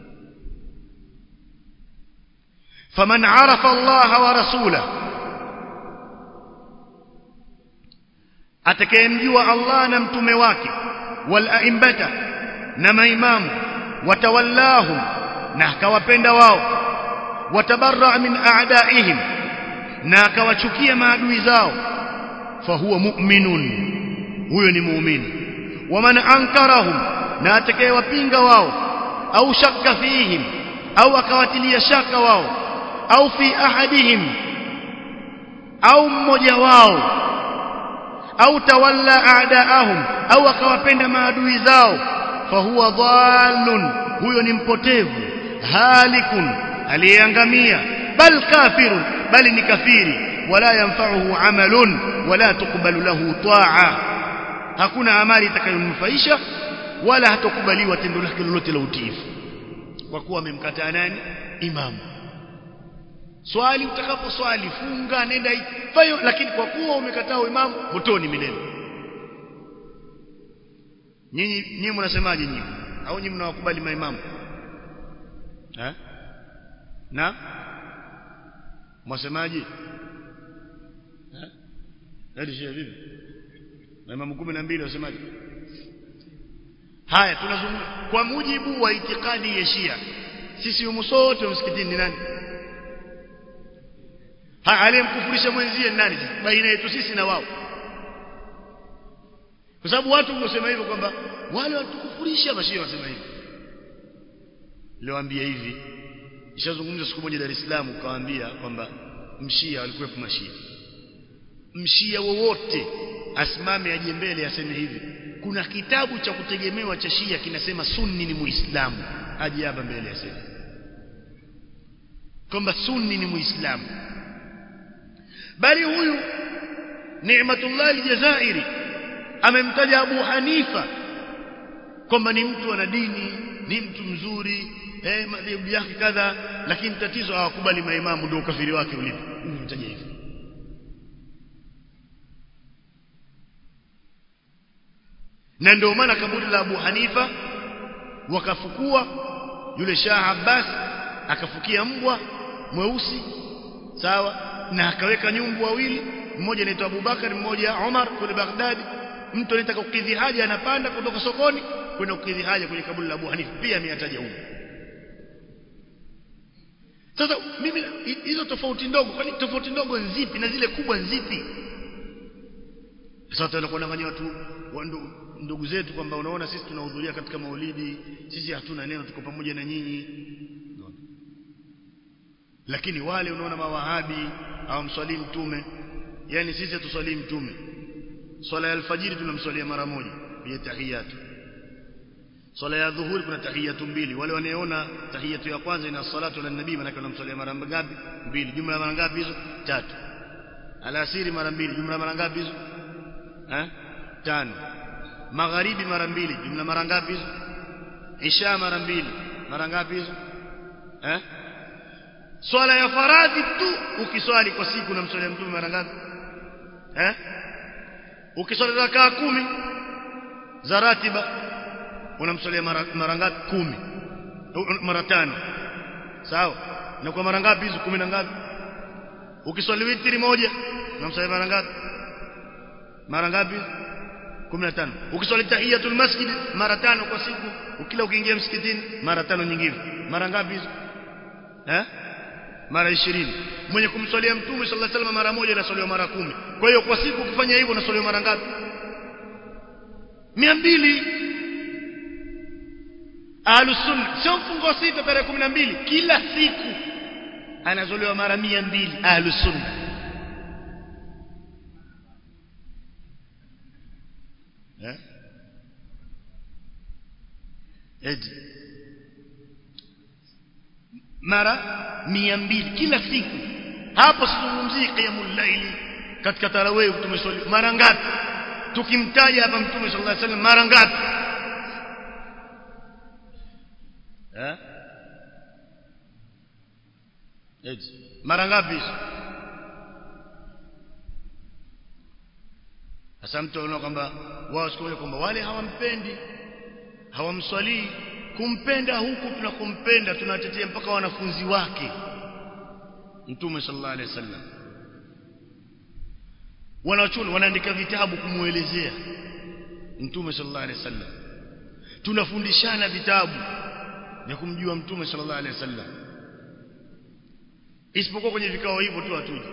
faman arafa Allah wa rasulahu, atakayemjua Allah na mtume wake, wal a'immata, na maimamu, watawallahum, na akawapenda wao, watabarra min a'daihim, na akawachukia maadui zao, fahuwa mu'minun, huyo ni muumini. Waman ankarahum, na atakayewapinga wao, au shakka fihim, au akawatilia shaka wao, au fi ahadihim, au mmoja wao, au tawalla a'daahum, au akawapenda maadui zao, fahuwa dhallun, huyo ni mpotevu, halikun, aliyeangamia, bal kafirun, bali ni kafiri, wala yanfa'uhu amalun wala tuqbalu lahu ta'a, hakuna amali itakayomnufaisha wala hatakubaliwa tendo lake lolote la utiifu, kwa kuwa amemkataa nani? Imamu. Swali utakapo swali, funga, nenda fayo, lakini kwa kuwa umekataa imamu, motoni milele. Nyinyi nyinyi mnasemaje nyinyi? Au nyinyi mnawakubali maimamu? Eh? Na mwasemaje? Eh? Hadi shia vipi? Maimamu kumi na mbili wasemaje? Haya, tunazungumza kwa mujibu wa itikadi ya Shia. Sisi humu sote msikitini ni nani? Ha, aliyemkufurisha mwenzie ni nani baina yetu sisi na wao? Kwa sababu watu wanasema hivyo kwamba wale watukufurisha, Mashia wasema hivyo. Leo ambia hivi, ishazungumza siku moja Dar es Salaam, ukawaambia kwamba mshia walikuwepo Mashia. Mshia wowote asimame aje mbele aseme hivi kuna kitabu cha kutegemewa cha Shia kinasema Sunni ni Muislamu, aje hapa mbele aseme kwamba Sunni ni Muislamu. Bali huyu Ni'matullah al-Jazairi amemtaja Abu Hanifa kwamba ni mtu ana dini, ni mtu mzuri, eh madhehebu yake kadha, lakini tatizo hawakubali maimamu, ndio ukafiri wake ulipo. Nimemtaja hivi. Na ndio maana kaburi la Abu Hanifa wakafukua, yule Shah Abbas akafukia mbwa mweusi, sawa, na akaweka nyumbu wawili, mmoja anaitwa Abu Bakar, mmoja Umar, kule Baghdad. Mtu anataka kukidhi haja anapanda kutoka sokoni kwenda kukidhi haja kwenye kaburi la Abu Hanifa, pia ameyataja huko. Sasa mimi hizo tofauti ndogo, kwani tofauti ndogo nzipi na zile kubwa nzipi? Sasa tunakuwa tunafanya watu ndugu zetu kwamba unaona sisi tunahudhuria katika maulidi, sisi hatuna neno, tuko pamoja na nyinyi. Lakini wale unaona mawahabi hawamswali mtume, yani sisi hatuswali mtume. Swala ya alfajiri tunamswalia mara moja ya tahiyatu. Swala ya dhuhuri kuna tahiyatu mbili. Wale wanaoona tahiyatu ya kwanza ina salatu ala nabii, maana wanamswalia mara ngapi? Mbili. Jumla mara ngapi hizo? Tatu. Alasiri mara mbili, jumla mara ngapi hizo? Eh? Tano. Magharibi mara mbili, jumla mara ngapi hizo? Isha mara mbili, mara ngapi hizo? Eh? Swala ya faradhi tu ukiswali kwa siku unamswalia mtume mara ngapi? Eh? Ukiswali rakaa kumi za ratiba unamswalia mara, mara ngapi? Kumi. Mara tano. Sawa? Na kwa mara ngapi hizo? Kumi na ngapi? Ukiswali witri moja unamswalia mara ngapi? Mara ngapi? kumi na tano. Ukiswali tahiyatul masjid mara tano kwa siku, ukila ukiingia msikitini mara tano nyingine. Mara ngapi hizo? Eh? Mara ishirini. Mwenye kumswalia mtume sallallahu alaihi wasallam mara moja anaswaliwa mara kumi. Kwa hiyo kwa siku ukifanya hivyo unaswaliwa mara ngapi? mia mbili. Ahlus Sunna sio mfungo sita tarehe kumi na mbili, kila siku anaswaliwa mara mia mbili Ahlus Sunna. Eh? Eti mara mia mbili kila siku. Hapo sizungumzii qiyamul layli katika tarawih tumeswali mara ngapi? Tukimtaja hapa mtume sallallahu alaihi wasallam mara ngapi? Eh? Eti mara ngapi? Sasa mtu anaona kwamba wao sikuwa kwamba wale hawampendi, hawamswalii. Kumpenda huku tunakumpenda, tunatetea mpaka wanafunzi wake mtume sallallahu alaihi wasallam. Wanachuoni wanaandika vitabu kumuelezea mtume sallallahu alaihi wasallam. Tunafundishana vitabu vya kumjua mtume sallallahu alaihi wasallam. Isipokuwa kwenye vikao hivyo tu hatuji.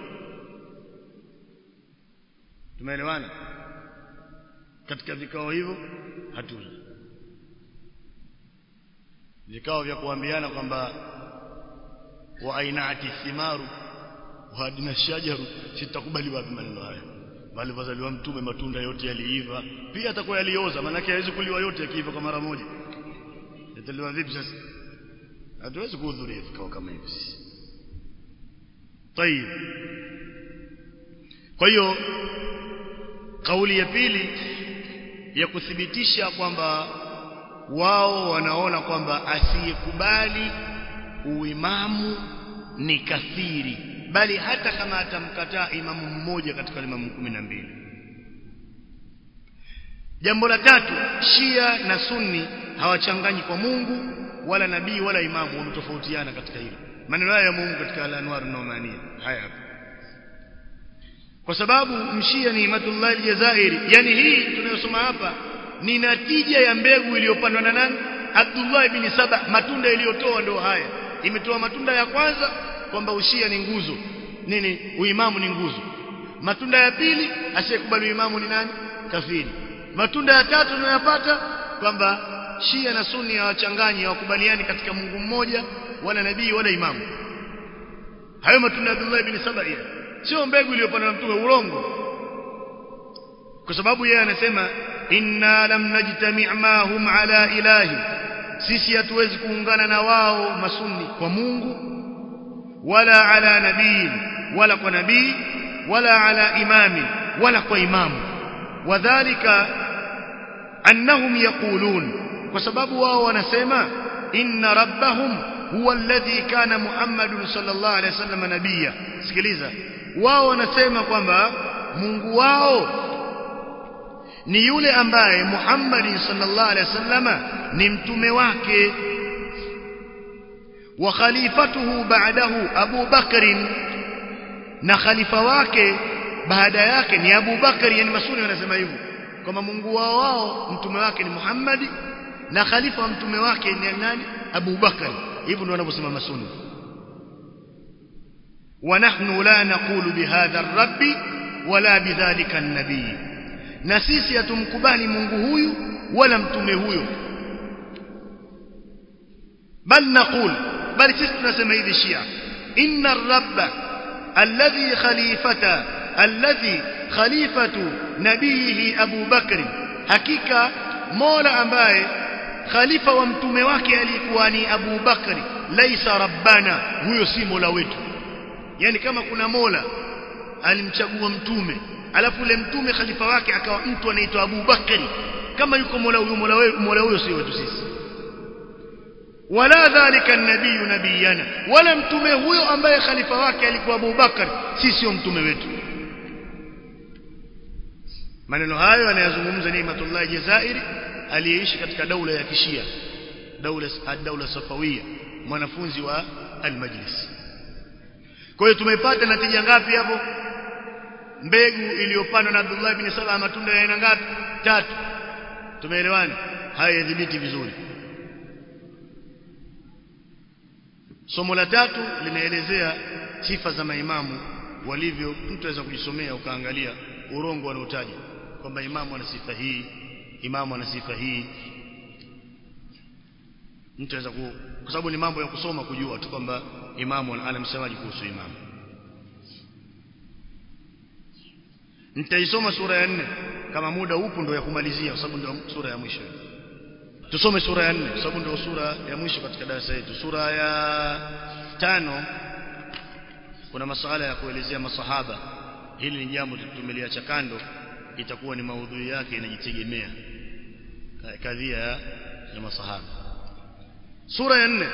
Tumeelewana? Katika vikao hivyo hatuji. Vikao vya kuambiana kwamba wa ainati thimaru wa adina shajaru, sitakubali wapi maneno haya. Bali wazaliwa mtume matunda yote yaliiva, pia atakuwa yalioza, maana yake haiwezi kuliwa yote yakiiva kwa mara moja. Yataliwa vipi sasa? Hatuwezi kuhudhuria vikao kama hivi. Tayeb. Kwa hiyo kauli ya pili ya kuthibitisha kwamba wao wanaona kwamba asiyekubali uimamu ni kafiri, bali hata kama atamkataa imamu mmoja katika imamu kumi na mbili. Jambo la tatu, Shia na Sunni hawachanganyi kwa Mungu wala nabii wala imamu, wametofautiana katika hilo. Maneno haya ya Mungu katika Al-Anwar an-Nu'maniyya haya hapa. Kwa sababu mshia ni Ni'matullah al-Jazairi, yani hii tunayosoma hapa ni natija ya mbegu iliyopandwa na nani? Abdullah ibn Saba. Matunda iliyotoa ndio haya. Imetoa matunda ya kwanza kwamba ushia ni nguzo, nini? Uimamu ni nguzo. Matunda ya pili, asiyekubali uimamu ni nani? Kafiri. Matunda ya tatu tunayapata kwamba Shia na Sunni hawachanganyi, hawakubaliani katika Mungu mmoja wala nabii wala imamu. Hayo matunda ya Abdullah ibn Saba ya sio mbegu iliyopandwa na mtume, urongo. Kwa sababu yeye anasema inna lam najtami' ma'hum ala ilahi, sisi hatuwezi kuungana na wao masunni kwa Mungu, wala ala nabii, wala kwa nabii, wala ala imami, wala kwa imamu. Wadhālika annahum yaqulun, kwa sababu wao wanasema inna rabbahum huwa alladhi kana Muhammadun sallallahu alaihi wasallam nabiyya. Sikiliza, wao wanasema kwamba Mungu wao ni yule ambaye Muhammad sallallahu alaihi wasallam ni mtume wake, wa khalifatuhu ba'dahu Abu Bakr, na khalifa wake baada yake ni Abu Bakr. Yani masuni wanasema hivyo kama Mungu wao wao mtume wake ni Muhammad na khalifa wa mtume wake ni nani? Abu Bakr. Hivyo ndio wanavyosema masuni. Wa nahnu la naqulu bihadha ar-rabbi wala bidhalika an-nabii, na sisi hatumkubali Mungu huyu wala mtume huyo. Bal naqul, bali sisi tunasema hivi Shia, inna ar-rabba alladhi khalifata alladhi khalifatu nabiyihi Abu Bakr, hakika Mola ambaye khalifa wa mtume wake alikuwa ni Abu Bakr, laisa rabbana, huyo si Mola wetu. Yani kama kuna Mola alimchagua mtume alafu ule mtume khalifa wake akawa mtu anaitwa Abu Bakr, kama yuko Mola huyo, Mola wetu, Mola huyo si wetu sisi. Wala dhalika an-nabiy nabiyana, wala mtume huyo ambaye khalifa wake alikuwa Abu Bakr sisi sio mtume wetu. Maneno hayo anayazungumza Ni'matullah Jazairi aliyeishi katika daula ya Kishia, daula ad-daula Safawiyya, mwanafunzi wa al-Majlis. Kwa hiyo tumepata natija ngapi hapo? Mbegu iliyopandwa na Abdullah ibn Saba matunda ya aina ngapi? Tatu. Tumeelewana? Haya yadhibiti vizuri. Somo la tatu linaelezea sifa za maimamu walivyo. Mtu aweza kujisomea ukaangalia urongo wanaotaja kwamba imamu ana sifa hii, imamu ana sifa hii. Mtu aweza ku, kwa sababu ni mambo ya kusoma kujua tu kwamba imamu anamsemaje kuhusu imamu. Nitaisoma sura ya nne kama muda upo, ndio ya kumalizia, kwa sababu ndio sura ya mwisho. Tusome sura ya nne kwa sababu ndio sura ya mwisho katika darasa letu. Sura ya tano kuna masuala ya kuelezea masahaba. Hili ni jambo tumeliacha kando, itakuwa ni maudhui yake inajitegemea, kadhia ya masahaba. Sura ya nne,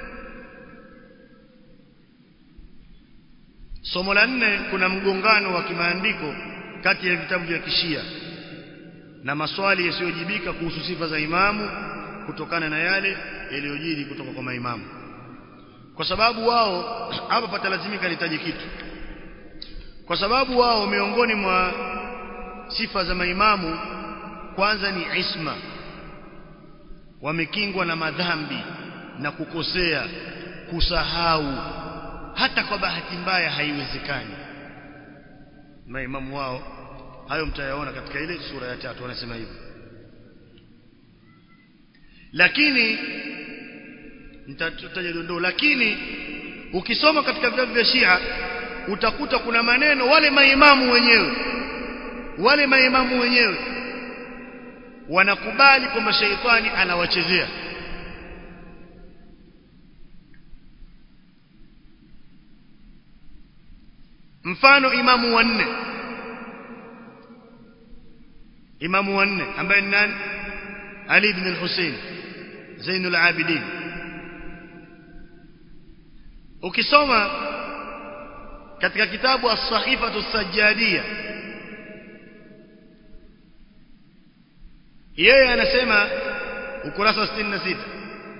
somo la nne, kuna mgongano wa kimaandiko kati ya vitabu vya Kishia na maswali yasiyojibika kuhusu sifa za imamu kutokana na yale yaliyojiri kutoka kwa maimamu. Kwa sababu wao hapa patalazimika nitaje kitu, kwa sababu wao miongoni mwa sifa za maimamu kwanza ni isma, wamekingwa na madhambi na kukosea, kusahau, hata kwa bahati mbaya haiwezekani. Maimamu wao hayo mtayaona katika ile sura ya tatu, wanasema hivyo. Lakini nitataja dondoo, lakini ukisoma katika vitabu vya Shia utakuta kuna maneno wale maimamu wenyewe wale maimamu wenyewe wanakubali kwamba sheitani anawachezea. Mfano imamu wa nne, imamu wa nne ambaye ni nani? Ali ibn al-Husayn Zainul Abidin. Ukisoma katika kitabu As-Sahifatu As-Sajjadiyya, yeye anasema ukurasa sitini na sita,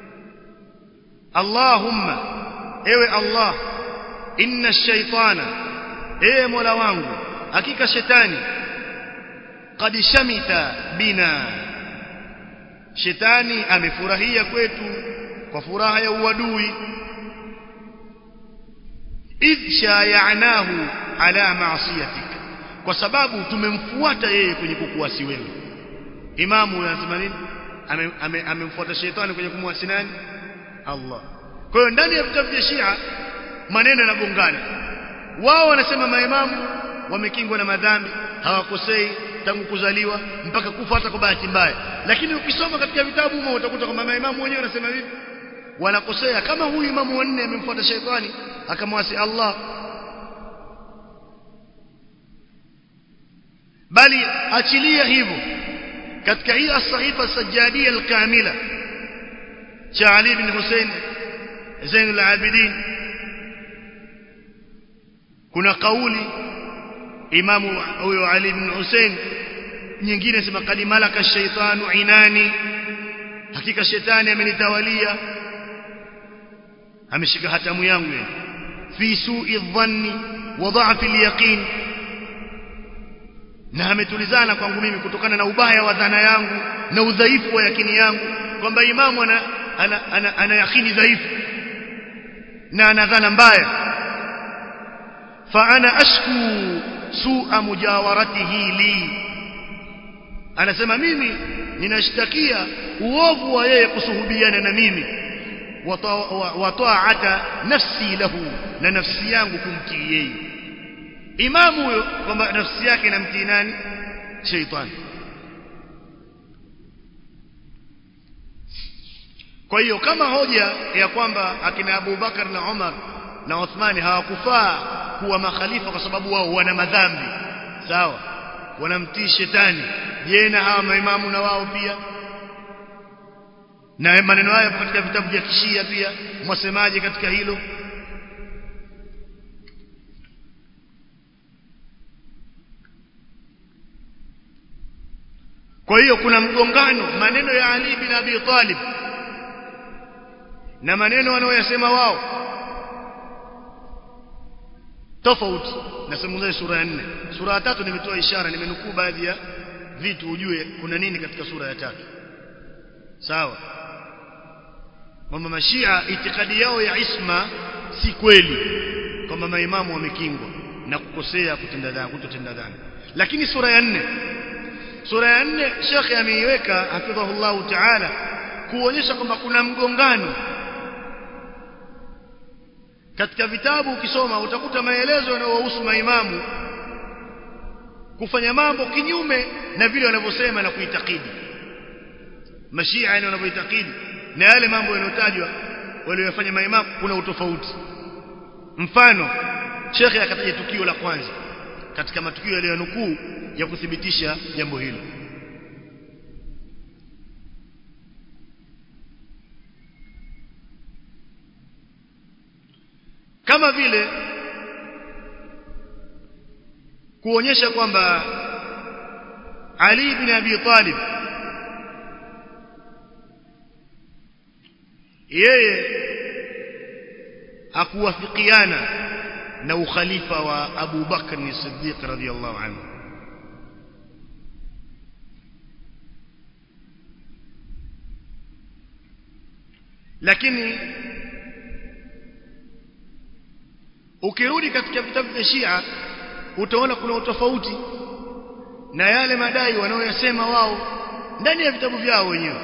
Allahumma, ewe Allah, inna ash-shaytana, ewe Mola wangu, hakika shetani, qad shamita bina, shetani amefurahia kwetu kwa furaha ya uadui, idh shayanahu ala ma'siyatik, kwa sababu tumemfuata yeye kwenye kukuasi wewe. Imamu anasema nini? Amemfuata shetani kwenye kumwasi nani? Allah. Kwa hiyo ndani ya vitabu vya Shia maneno yanagongana. Wao wanasema maimamu wamekingwa na madhambi, hawakosei, tangu kuzaliwa mpaka kufa hata kwa bahati mbaya. Lakini ukisoma katika vitabu humo utakuta kwamba maimamu wenyewe wanasema vipi, wanakosea. Kama huyu imamu wanne amemfuata shaitani akamwasi Allah, bali achilia hivyo katika hii as-sahifa as-sajjadiyya al-kamila cha Ali ibn Hussein Zain al-Abidin kuna kauli imamu huyo Ali ibn Hussein nyingine sema kadi malaka shaitanu inani, hakika shetani amenitawalia, ameshika hatamu yangu yani, fi su'i dhanni wa dha'fi al-yaqin, na ametulizana kwangu mimi kutokana na ubaya wa dhana yangu na udhaifu wa yakini yangu, kwamba imamu ana ana, ana, ana yakini dhaifu na ana dhana mbaya. fa ana ashku su'a mujawaratihi li, anasema mimi ninashtakia uovu wa yeye kusuhubiana na mimi, wa ta'ata nafsi lahu, na nafsi yangu kumtii yeye. Imamu huyo kwamba nafsi yake inamtii nani? Shaitani. Kwa hiyo kama hoja ya kwamba akina Abu Bakar na Umar na Uthmani hawakufaa kuwa makhalifa kwa sababu wao wana madhambi, sawa, wanamtii shetani, je, na hawa maimamu na wao pia? Na maneno haya katika vitabu vya Kishia pia, mwasemaje katika hilo? Kwa hiyo kuna mgongano maneno ya Ali bin Abi Talib na maneno wanaoyasema wao tofauti. Nasema sura ya nne, sura ya tatu nimetoa ishara, nimenukuu baadhi ya vitu ujue kuna nini katika sura ya tatu, sawa. Mama mashia itikadi yao ya isma si kweli, kwamba maimamu wamekingwa na kukosea kutenda dhambi, kutotenda dhambi. Lakini sura ya nne sura ya nne Sheikh ameiweka hafidhahullah ta'ala kuonyesha kwamba kuna mgongano katika vitabu. Ukisoma utakuta maelezo yanayohusu maimamu kufanya mambo kinyume na vile wanavyosema na kuitakidi mashia, yani wanavyoitakidi na yale mambo yanotajwa waliyofanya maimamu, kuna utofauti. Mfano, Sheikh akataja tukio la kwanza katika matukio yaliyonukuu ya kuthibitisha jambo hilo. Kama vile kuonyesha kwamba Ali ibn Abi Talib yeye hakuwafikiana na ukhalifa wa Abu Bakr as-Siddiq radhiyallahu anhu. Lakini ukirudi katika vitabu vya Shia utaona kuna utofauti na yale madai wanaoyasema wao ndani ya vitabu vyao wenyewe.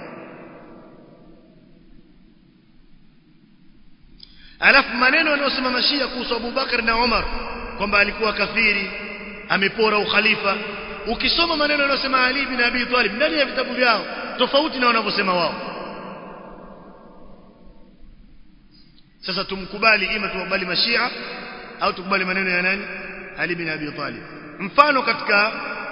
Alafu maneno wanayosema mashia kuhusu Abu Bakar na Umar kwamba alikuwa kafiri, amepora ukhalifa, ukisoma maneno wanayosema Ali bin Abi Talib ndani ya vitabu vyao tofauti na wanavyosema wao. Sasa tumkubali, ima tukubali mashia au tukubali maneno ya nani? Ali bin Abi Talib. Mfano katika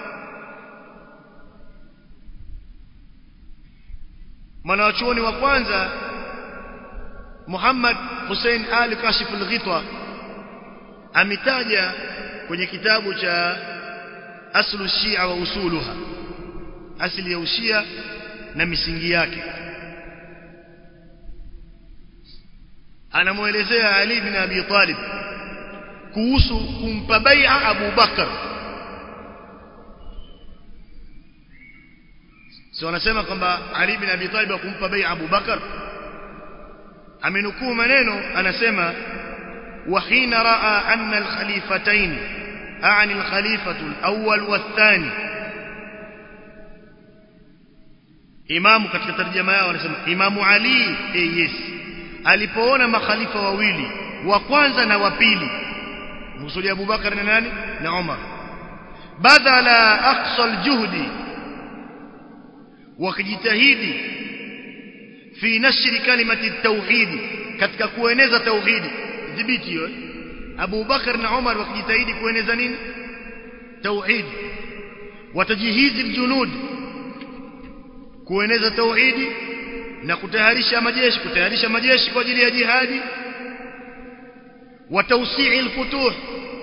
mwanachuoni wa kwanza Muhammad Hussein al-Kashif al-Ghita ametaja kwenye kitabu cha Aslu Shia wa Usuluha, asili ya ushia na misingi yake, anamuelezea Ali bin Abi Talib kuhusu kumpa bai'a Abu Bakar. Sio anasema kwamba Ali bin Abi Talib kumpa bai'a Abu Bakar, amenukuu maneno, anasema wa hina raa anna al-khalifatayn a'ni al-khalifatu al-awwal wath-thani. Imamu katika tarjama yao anasema Imamu Ali eh yes alipoona makhalifa wawili, wa kwanza na wa pili, msuli Abu Bakar na nani? Na Umar. badala aqsa aljuhdi wakijitahidi fi nashri kalimati at-tauhid katika kueneza tauhidi dhibiti hiyo Abu Bakar na Umar wakijitahidi kueneza nini tauhid watajihizi aljunud kueneza tauhidi na kutayarisha majeshi kutayarisha majeshi kwa ajili ya jihadi watawsi'i alfutuh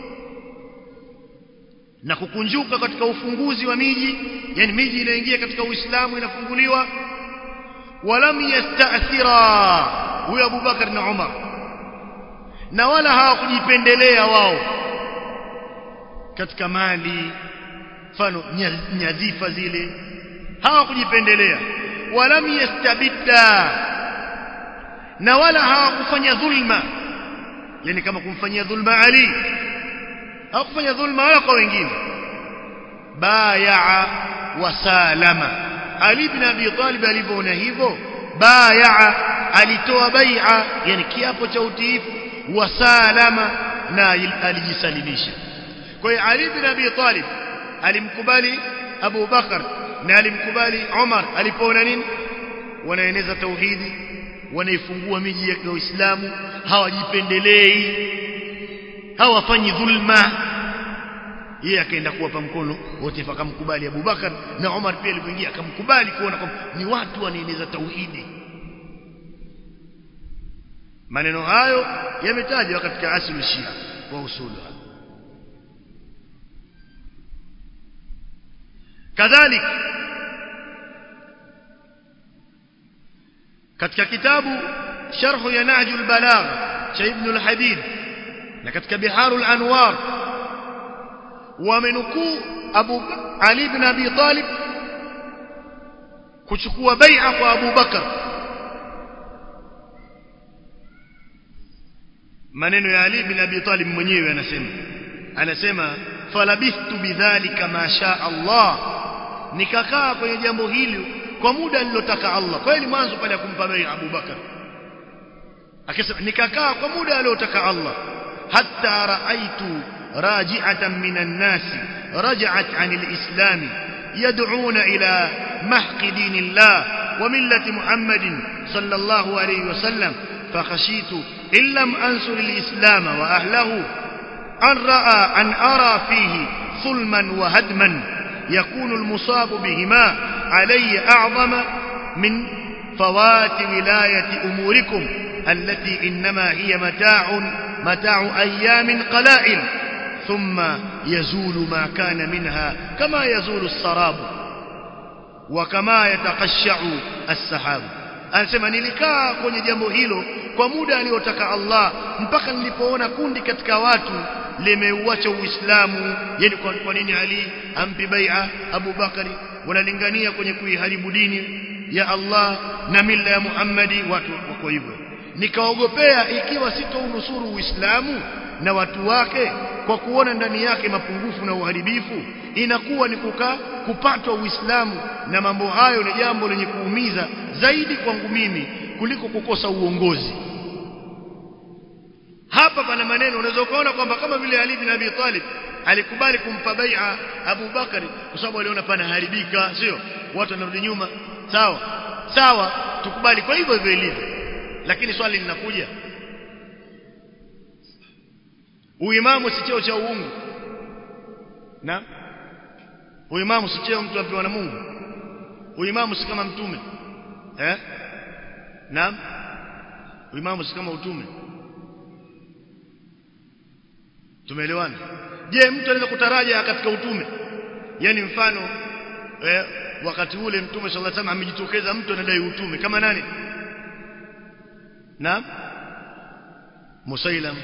na kukunjuka katika ufunguzi wa miji yani miji inaingia katika Uislamu inafunguliwa walam yasta'thira huyo Abu Bakar na Umar na wala hawakujipendelea wao katika mali mfano nyadhifa zile hawakujipendelea walam yastabidda na wala hawakufanya dhulma yani kama kumfanyia dhulma Ali hawakufanya dhulma wala kwa wengine baya wa salama Ali ibn Abi Talib alipoona hivyo baya alitoa bai'a yani kiapo cha utiifu wa salama na alijisalimisha kwa hiyo Ali ibn Abi Talib alimkubali Abu Bakar na alimkubali Umar alipoona nini wanaeneza tauhidi wanaifungua miji ya Uislamu hawajipendelei hawafanyi dhulma yeye akaenda kuwapa mkono wote akamkubali Abu Bakar na Umar pia alipoingia akamkubali kuona kwamba ni watu wanaeneza tauhidi maneno hayo yametajwa katika asili Shia wa usulu kadhalik katika kitabu sharh ya Nahj al-Balagh cha Ibn al-Hadid na katika Bihar al-Anwar wamenukuu Abu Ali ibn Abi Talib kuchukua bai'a kwa Abu Bakar maneno ya Ali ibn Abi Talib mwenyewe anasema anasema falabithtu bidhalika ma sha Allah nikakaa kwenye jambo hili kwa muda nilotaka Allah kweli mwanzo pale kumpa bai'a Abu Bakar akasema nikakaa kwa muda aliotaka Allah hatta raaitu raji'atan minan nasi raja'at 'anil islam yad'una ila mahqi dinillah wa millati Muhammadin sallallahu alayhi wasallam fakhashitu illam ansur al-islam wa ahlihi an ra'a an ara fihi sulman wa hadman yakunu al-musab bihima alayya a'zama min fawati wilayati umurikum التي إنما هي متاع متاع أيام قلائل ثم يزول ما كان منها كما يزول السراب وكما يتقشع السحاب anasema nilikaa kwenye jambo hilo kwa muda aliotaka Allah mpaka nilipoona kundi katika watu limeuacha Uislamu yani kwa, kwa nini Ali ampi bai'a Abu Bakari wanalingania kwenye kuiharibu dini ya Allah na mila ya Muhammadi watu wako hivyo nikaogopea ikiwa sitounusuru Uislamu na watu wake kwa kuona ndani yake mapungufu na uharibifu inakuwa ni kukaa kupatwa Uislamu na mambo hayo ni jambo lenye kuumiza zaidi kwangu mimi kuliko kukosa uongozi hapa pana maneno unaweza kuona kwamba kama vile Ali bin Abi Talib alikubali kumpa bai'a Abu Bakari kwa sababu aliona pana haribika sio watu wanarudi nyuma sawa sawa tukubali kwa hivyo hivyo ilivyo lakini swali linakuja uimamu si cheo cha uungu na uimamu si cheo mtu apewa na Mungu uimamu si kama mtume eh naam uimamu si kama utume tumeelewana je mtu anaweza kutaraja katika utume yani mfano eh, wakati ule mtume sallallahu alaihi wasallam amejitokeza mtu anadai utume kama nani naam Musailam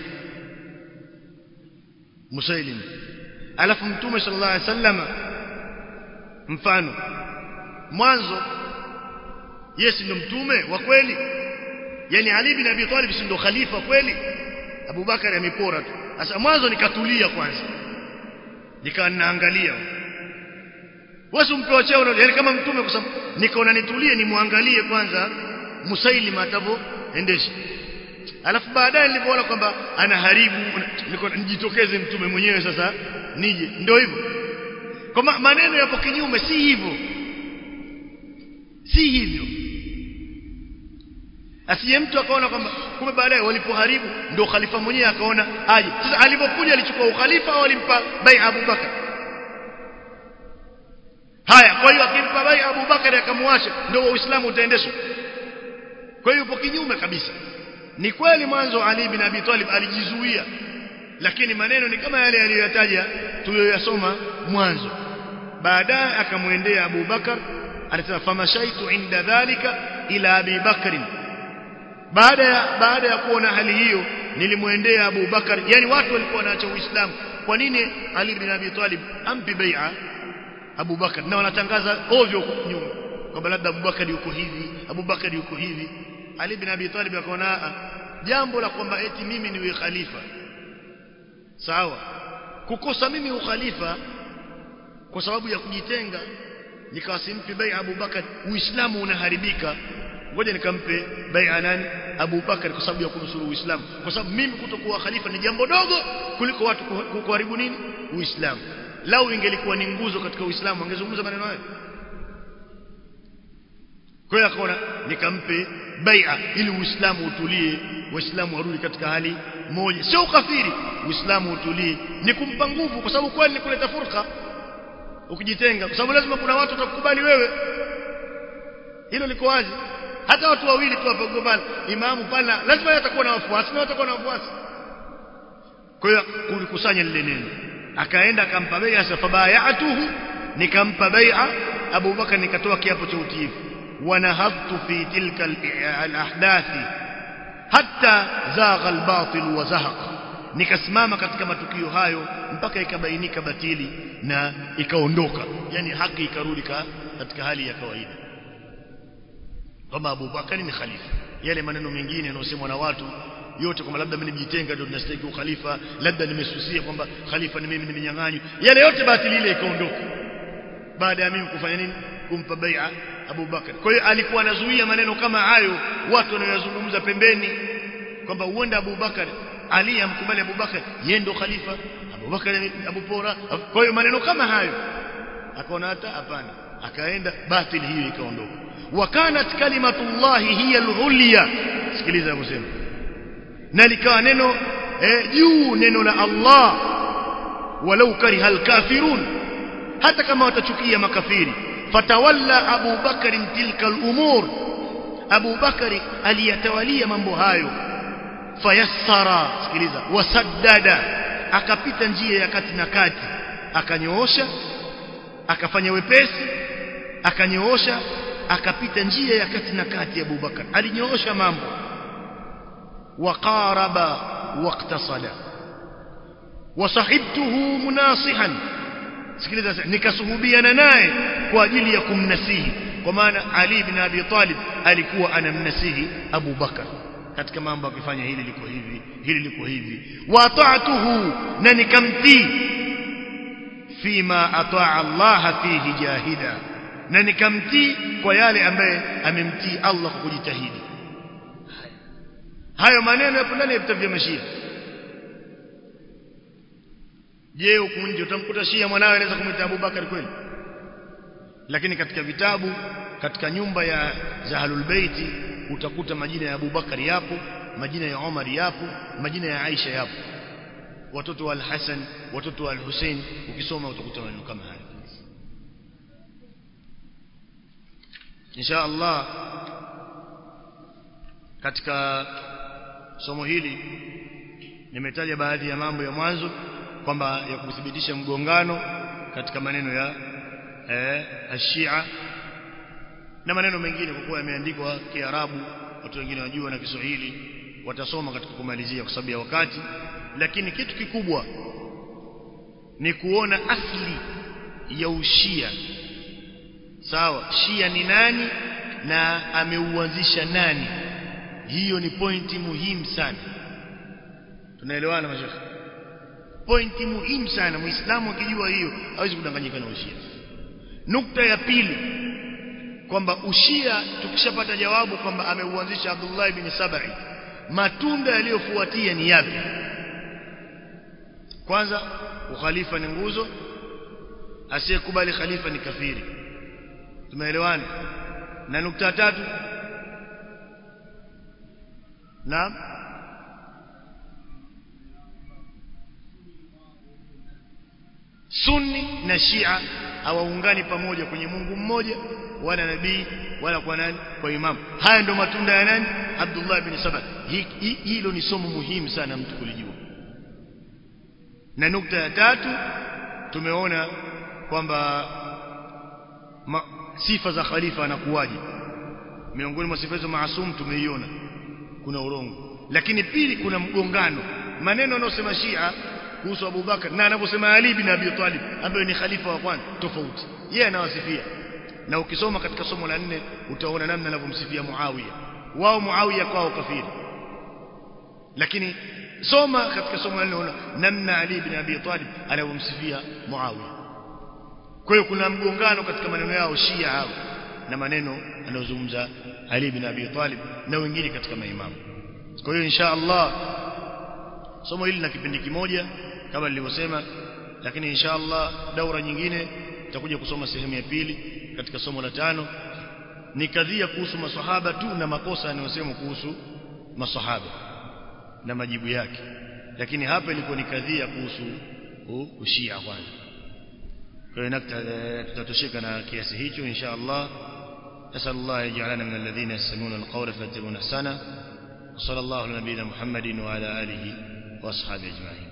Musailim alafu mtume sallallahu alaihi wasallam mfano mwanzo Yesu ndo mtume wa kweli yani Ali bin Abi Talib ndo khalifa kweli Abu Bakar amepora tu sasa mwanzo nikatulia kwanza nikaangalia wewe mpewa cheo yani kama mtume kwa sababu nikaona nitulie nimwangalie kwanza Musailima atavo endesha alafu baadaye nilipoona kwamba anaharibu niko nijitokeze mtume mwenyewe sasa nije ndio hivyo kwa maneno yapo kinyume si hivyo si hivyo asije mtu akaona kwamba kumbe baadaye walipoharibu ndio khalifa mwenyewe akaona aje sasa alipokuja alichukua ukhalifa au alimpa bai Abu Bakar haya kwa hiyo akimpa bai Abu Bakar akamwacha ndio Uislamu utaendeshwa kwa hiyo upo kinyume kabisa ni kweli mwanzo Ali bin Abi Talib alijizuia lakini maneno ni kama yale aliyoyataja tuliyoyasoma mwanzo baadaye akamwendea Abu Bakar alisema famashaitu inda dhalika ila Abi Bakr baada ya baada ya kuona hali hiyo nilimwendea Abu Bakar yani watu walikuwa wanaacha Uislamu kwa nini Ali bin Abi Talib ampi bai'a Abu Bakar na wanatangaza ovyo nyuma kwamba labda Abu Bakar yuko hivi Abu Bakar yuko hivi Ali bin Abi Talib akaona jambo la kwamba eti mimi niwe khalifa sawa kukosa mimi ukhalifa kwa sababu ya kujitenga nikawasimpi bai'a Abu Bakar Uislamu unaharibika ngoja nikampe bai'a nani Abu Bakar kwa sababu ya kunusuru Uislamu kwa sababu mimi kutokuwa khalifa ni jambo dogo kuliko watu kuharibu nini Uislamu lau ingelikuwa ni nguzo katika Uislamu angezungumza maneno hayo kwa hiyo akaona nikampe bai'a ili Uislamu utulie Waislamu warudi katika hali moja sio ukafiri Uislamu utulie ni kumpa nguvu kwa sababu kweli ni kuleta furqa ukijitenga kwa sababu lazima kuna watu watakukubali wewe hilo liko wazi hata watu wawili tu hapo gombana imamu pale lazima yatakuwa na wafuasi na watakuwa na wafuasi kwa hiyo kulikusanya lile neno akaenda akampa bai'a safabayatuhu nikampa bai'a Abu Bakar nikatoa kiapo cha utiifu wanahadtu fi tilka al-ahdathi hatta zagha al-batil wa zahaq nikasimama katika matukio hayo mpaka ikabainika batili na ikaondoka yani haki ikarudi katika hali ya kawaida kama Abu Bakar ni khalifa yale maneno mengine yanayosemwa na watu yote kwamba labda mimi nimejitenga ndio ninastahili ukhalifa labda nimesusia kwamba khalifa ni mimi nimenyang'anywa yale yote batili ile ikaondoka baada ya mimi kufanya nini kumpa bai'a Abu Bakar kwa hiyo alikuwa anazuia maneno kama hayo watu wanayozungumza pembeni kwamba uenda Abu Bakar Ali amkubali Abu Bakar yeye ndo khalifa Abu Bakar Abu Pora kwa hiyo maneno kama hayo akaona hata hapana akaenda batili hiyo ikaondoka wakanat kalimatullahi hiya al-ulya sikiliza anasema na likawa neno juu neno la Allah walau kariha al-kafirun hata kama watachukia makafiri fatawalla Abu Bakar tilka al-umur Abu Bakar aliyatawalia mambo hayo fayassara sikiliza wasaddada akapita njia ya kati na kati akanyoosha akafanya wepesi akanyoosha akapita njia ya kati na kati Abu Bakar alinyoosha mambo waqaraba waqtasada wasahibtuhu munasihan sikiliza nikasuhubiana naye kwa ajili ya kumnasihi kwa maana Ali bin Abi Talib alikuwa anamnasihi Abu Bakar katika mambo akifanya hili liko hivi hili liko hivi wa ta'atuhu na nikamtii fima ataa Allah fihi jahida na nikamtii kwa yale ambaye amemtii Allah kwa kujitahidi hayo maneno yapo ndani ya vitabu vya Mashia je huko nje utamkuta Shia mwanawe anaweza kumuita Abu Bakar kweli lakini katika vitabu katika nyumba ya Ahlul Baiti utakuta majina ya Abu Bakar yapo majina ya Umar yapo majina ya Aisha yapo watoto wa Al-Hasan watoto wa Al-Hussein ukisoma utakuta maneno kama haya insha Allah katika somo hili nimetaja baadhi ya mambo ya mwanzo kwamba ya kuthibitisha mgongano katika maneno ya eh Ashia na maneno mengine kwa kuwa yameandikwa Kiarabu watu wengine wajua na Kiswahili watasoma katika kumalizia kwa sababu ya wakati lakini kitu kikubwa ni kuona asili ya ushia sawa Shia ni nani na ameuanzisha nani hiyo ni pointi muhimu sana tunaelewana mashaka pointi muhimu sana muislamu akijua hiyo hawezi kudanganyika na ushia nukta ya pili kwamba ushia tukishapata jawabu kwamba ameuanzisha Abdullah ibn Sabai matunda yaliyofuatia ni yapi kwanza ukhalifa ni nguzo asiyekubali khalifa ni kafiri. Tumeelewana? Na nukta tatu, naam, Sunni na Shia hawaungani pamoja kwenye Mungu mmoja wala nabii wala kwa nani, kwa imam. Haya ndio matunda ya nani? Abdullah ibn Saba. Hilo ni somo muhimu sana mtu kulijua. Na nukta ya tatu, tumeona kwamba sifa za khalifa anakuwaje. Miongoni mwa sifa hizo maasum tumeiona kuna urongo, lakini pili kuna mgongano. Maneno anayosema Shia kuhusu Abu Bakar na anavyosema Ali bin Abi Talib ambaye ni khalifa wa kwanza tofauti. Yeye anawasifia, na ukisoma katika somo la nne utaona namna anavyomsifia Muawiya. Wao Muawiya kwao kafiri, lakini soma katika somo la nne unaona namna Ali bin Abi Talib anavyomsifia Muawiya. Kwa hiyo kuna mgongano katika maneno yao Shia hao na maneno anayozungumza Ali bin Abi Talib na wengine katika maimamu. Kwa hiyo insha Allah somo hili na kipindi kimoja kama nilivyosema, lakini insha Allah daura nyingine tutakuja kusoma sehemu ya pili katika somo la tano. Ni kadhia kuhusu maswahaba tu na makosa yanayosema kuhusu maswahaba na majibu yake, lakini hapa ilikuwa ni kadhia kuhusu ushia kwanza. Kwa hiyo tutatosheka na kiasi hicho insha Allah. Nasallallahu yaj'alana min alladhina yastami'una alqawla fayattabi'una ahsana. Sallallahu ala nabiyyina Muhammadin wa ala alihi wa ashabihi ajma'in.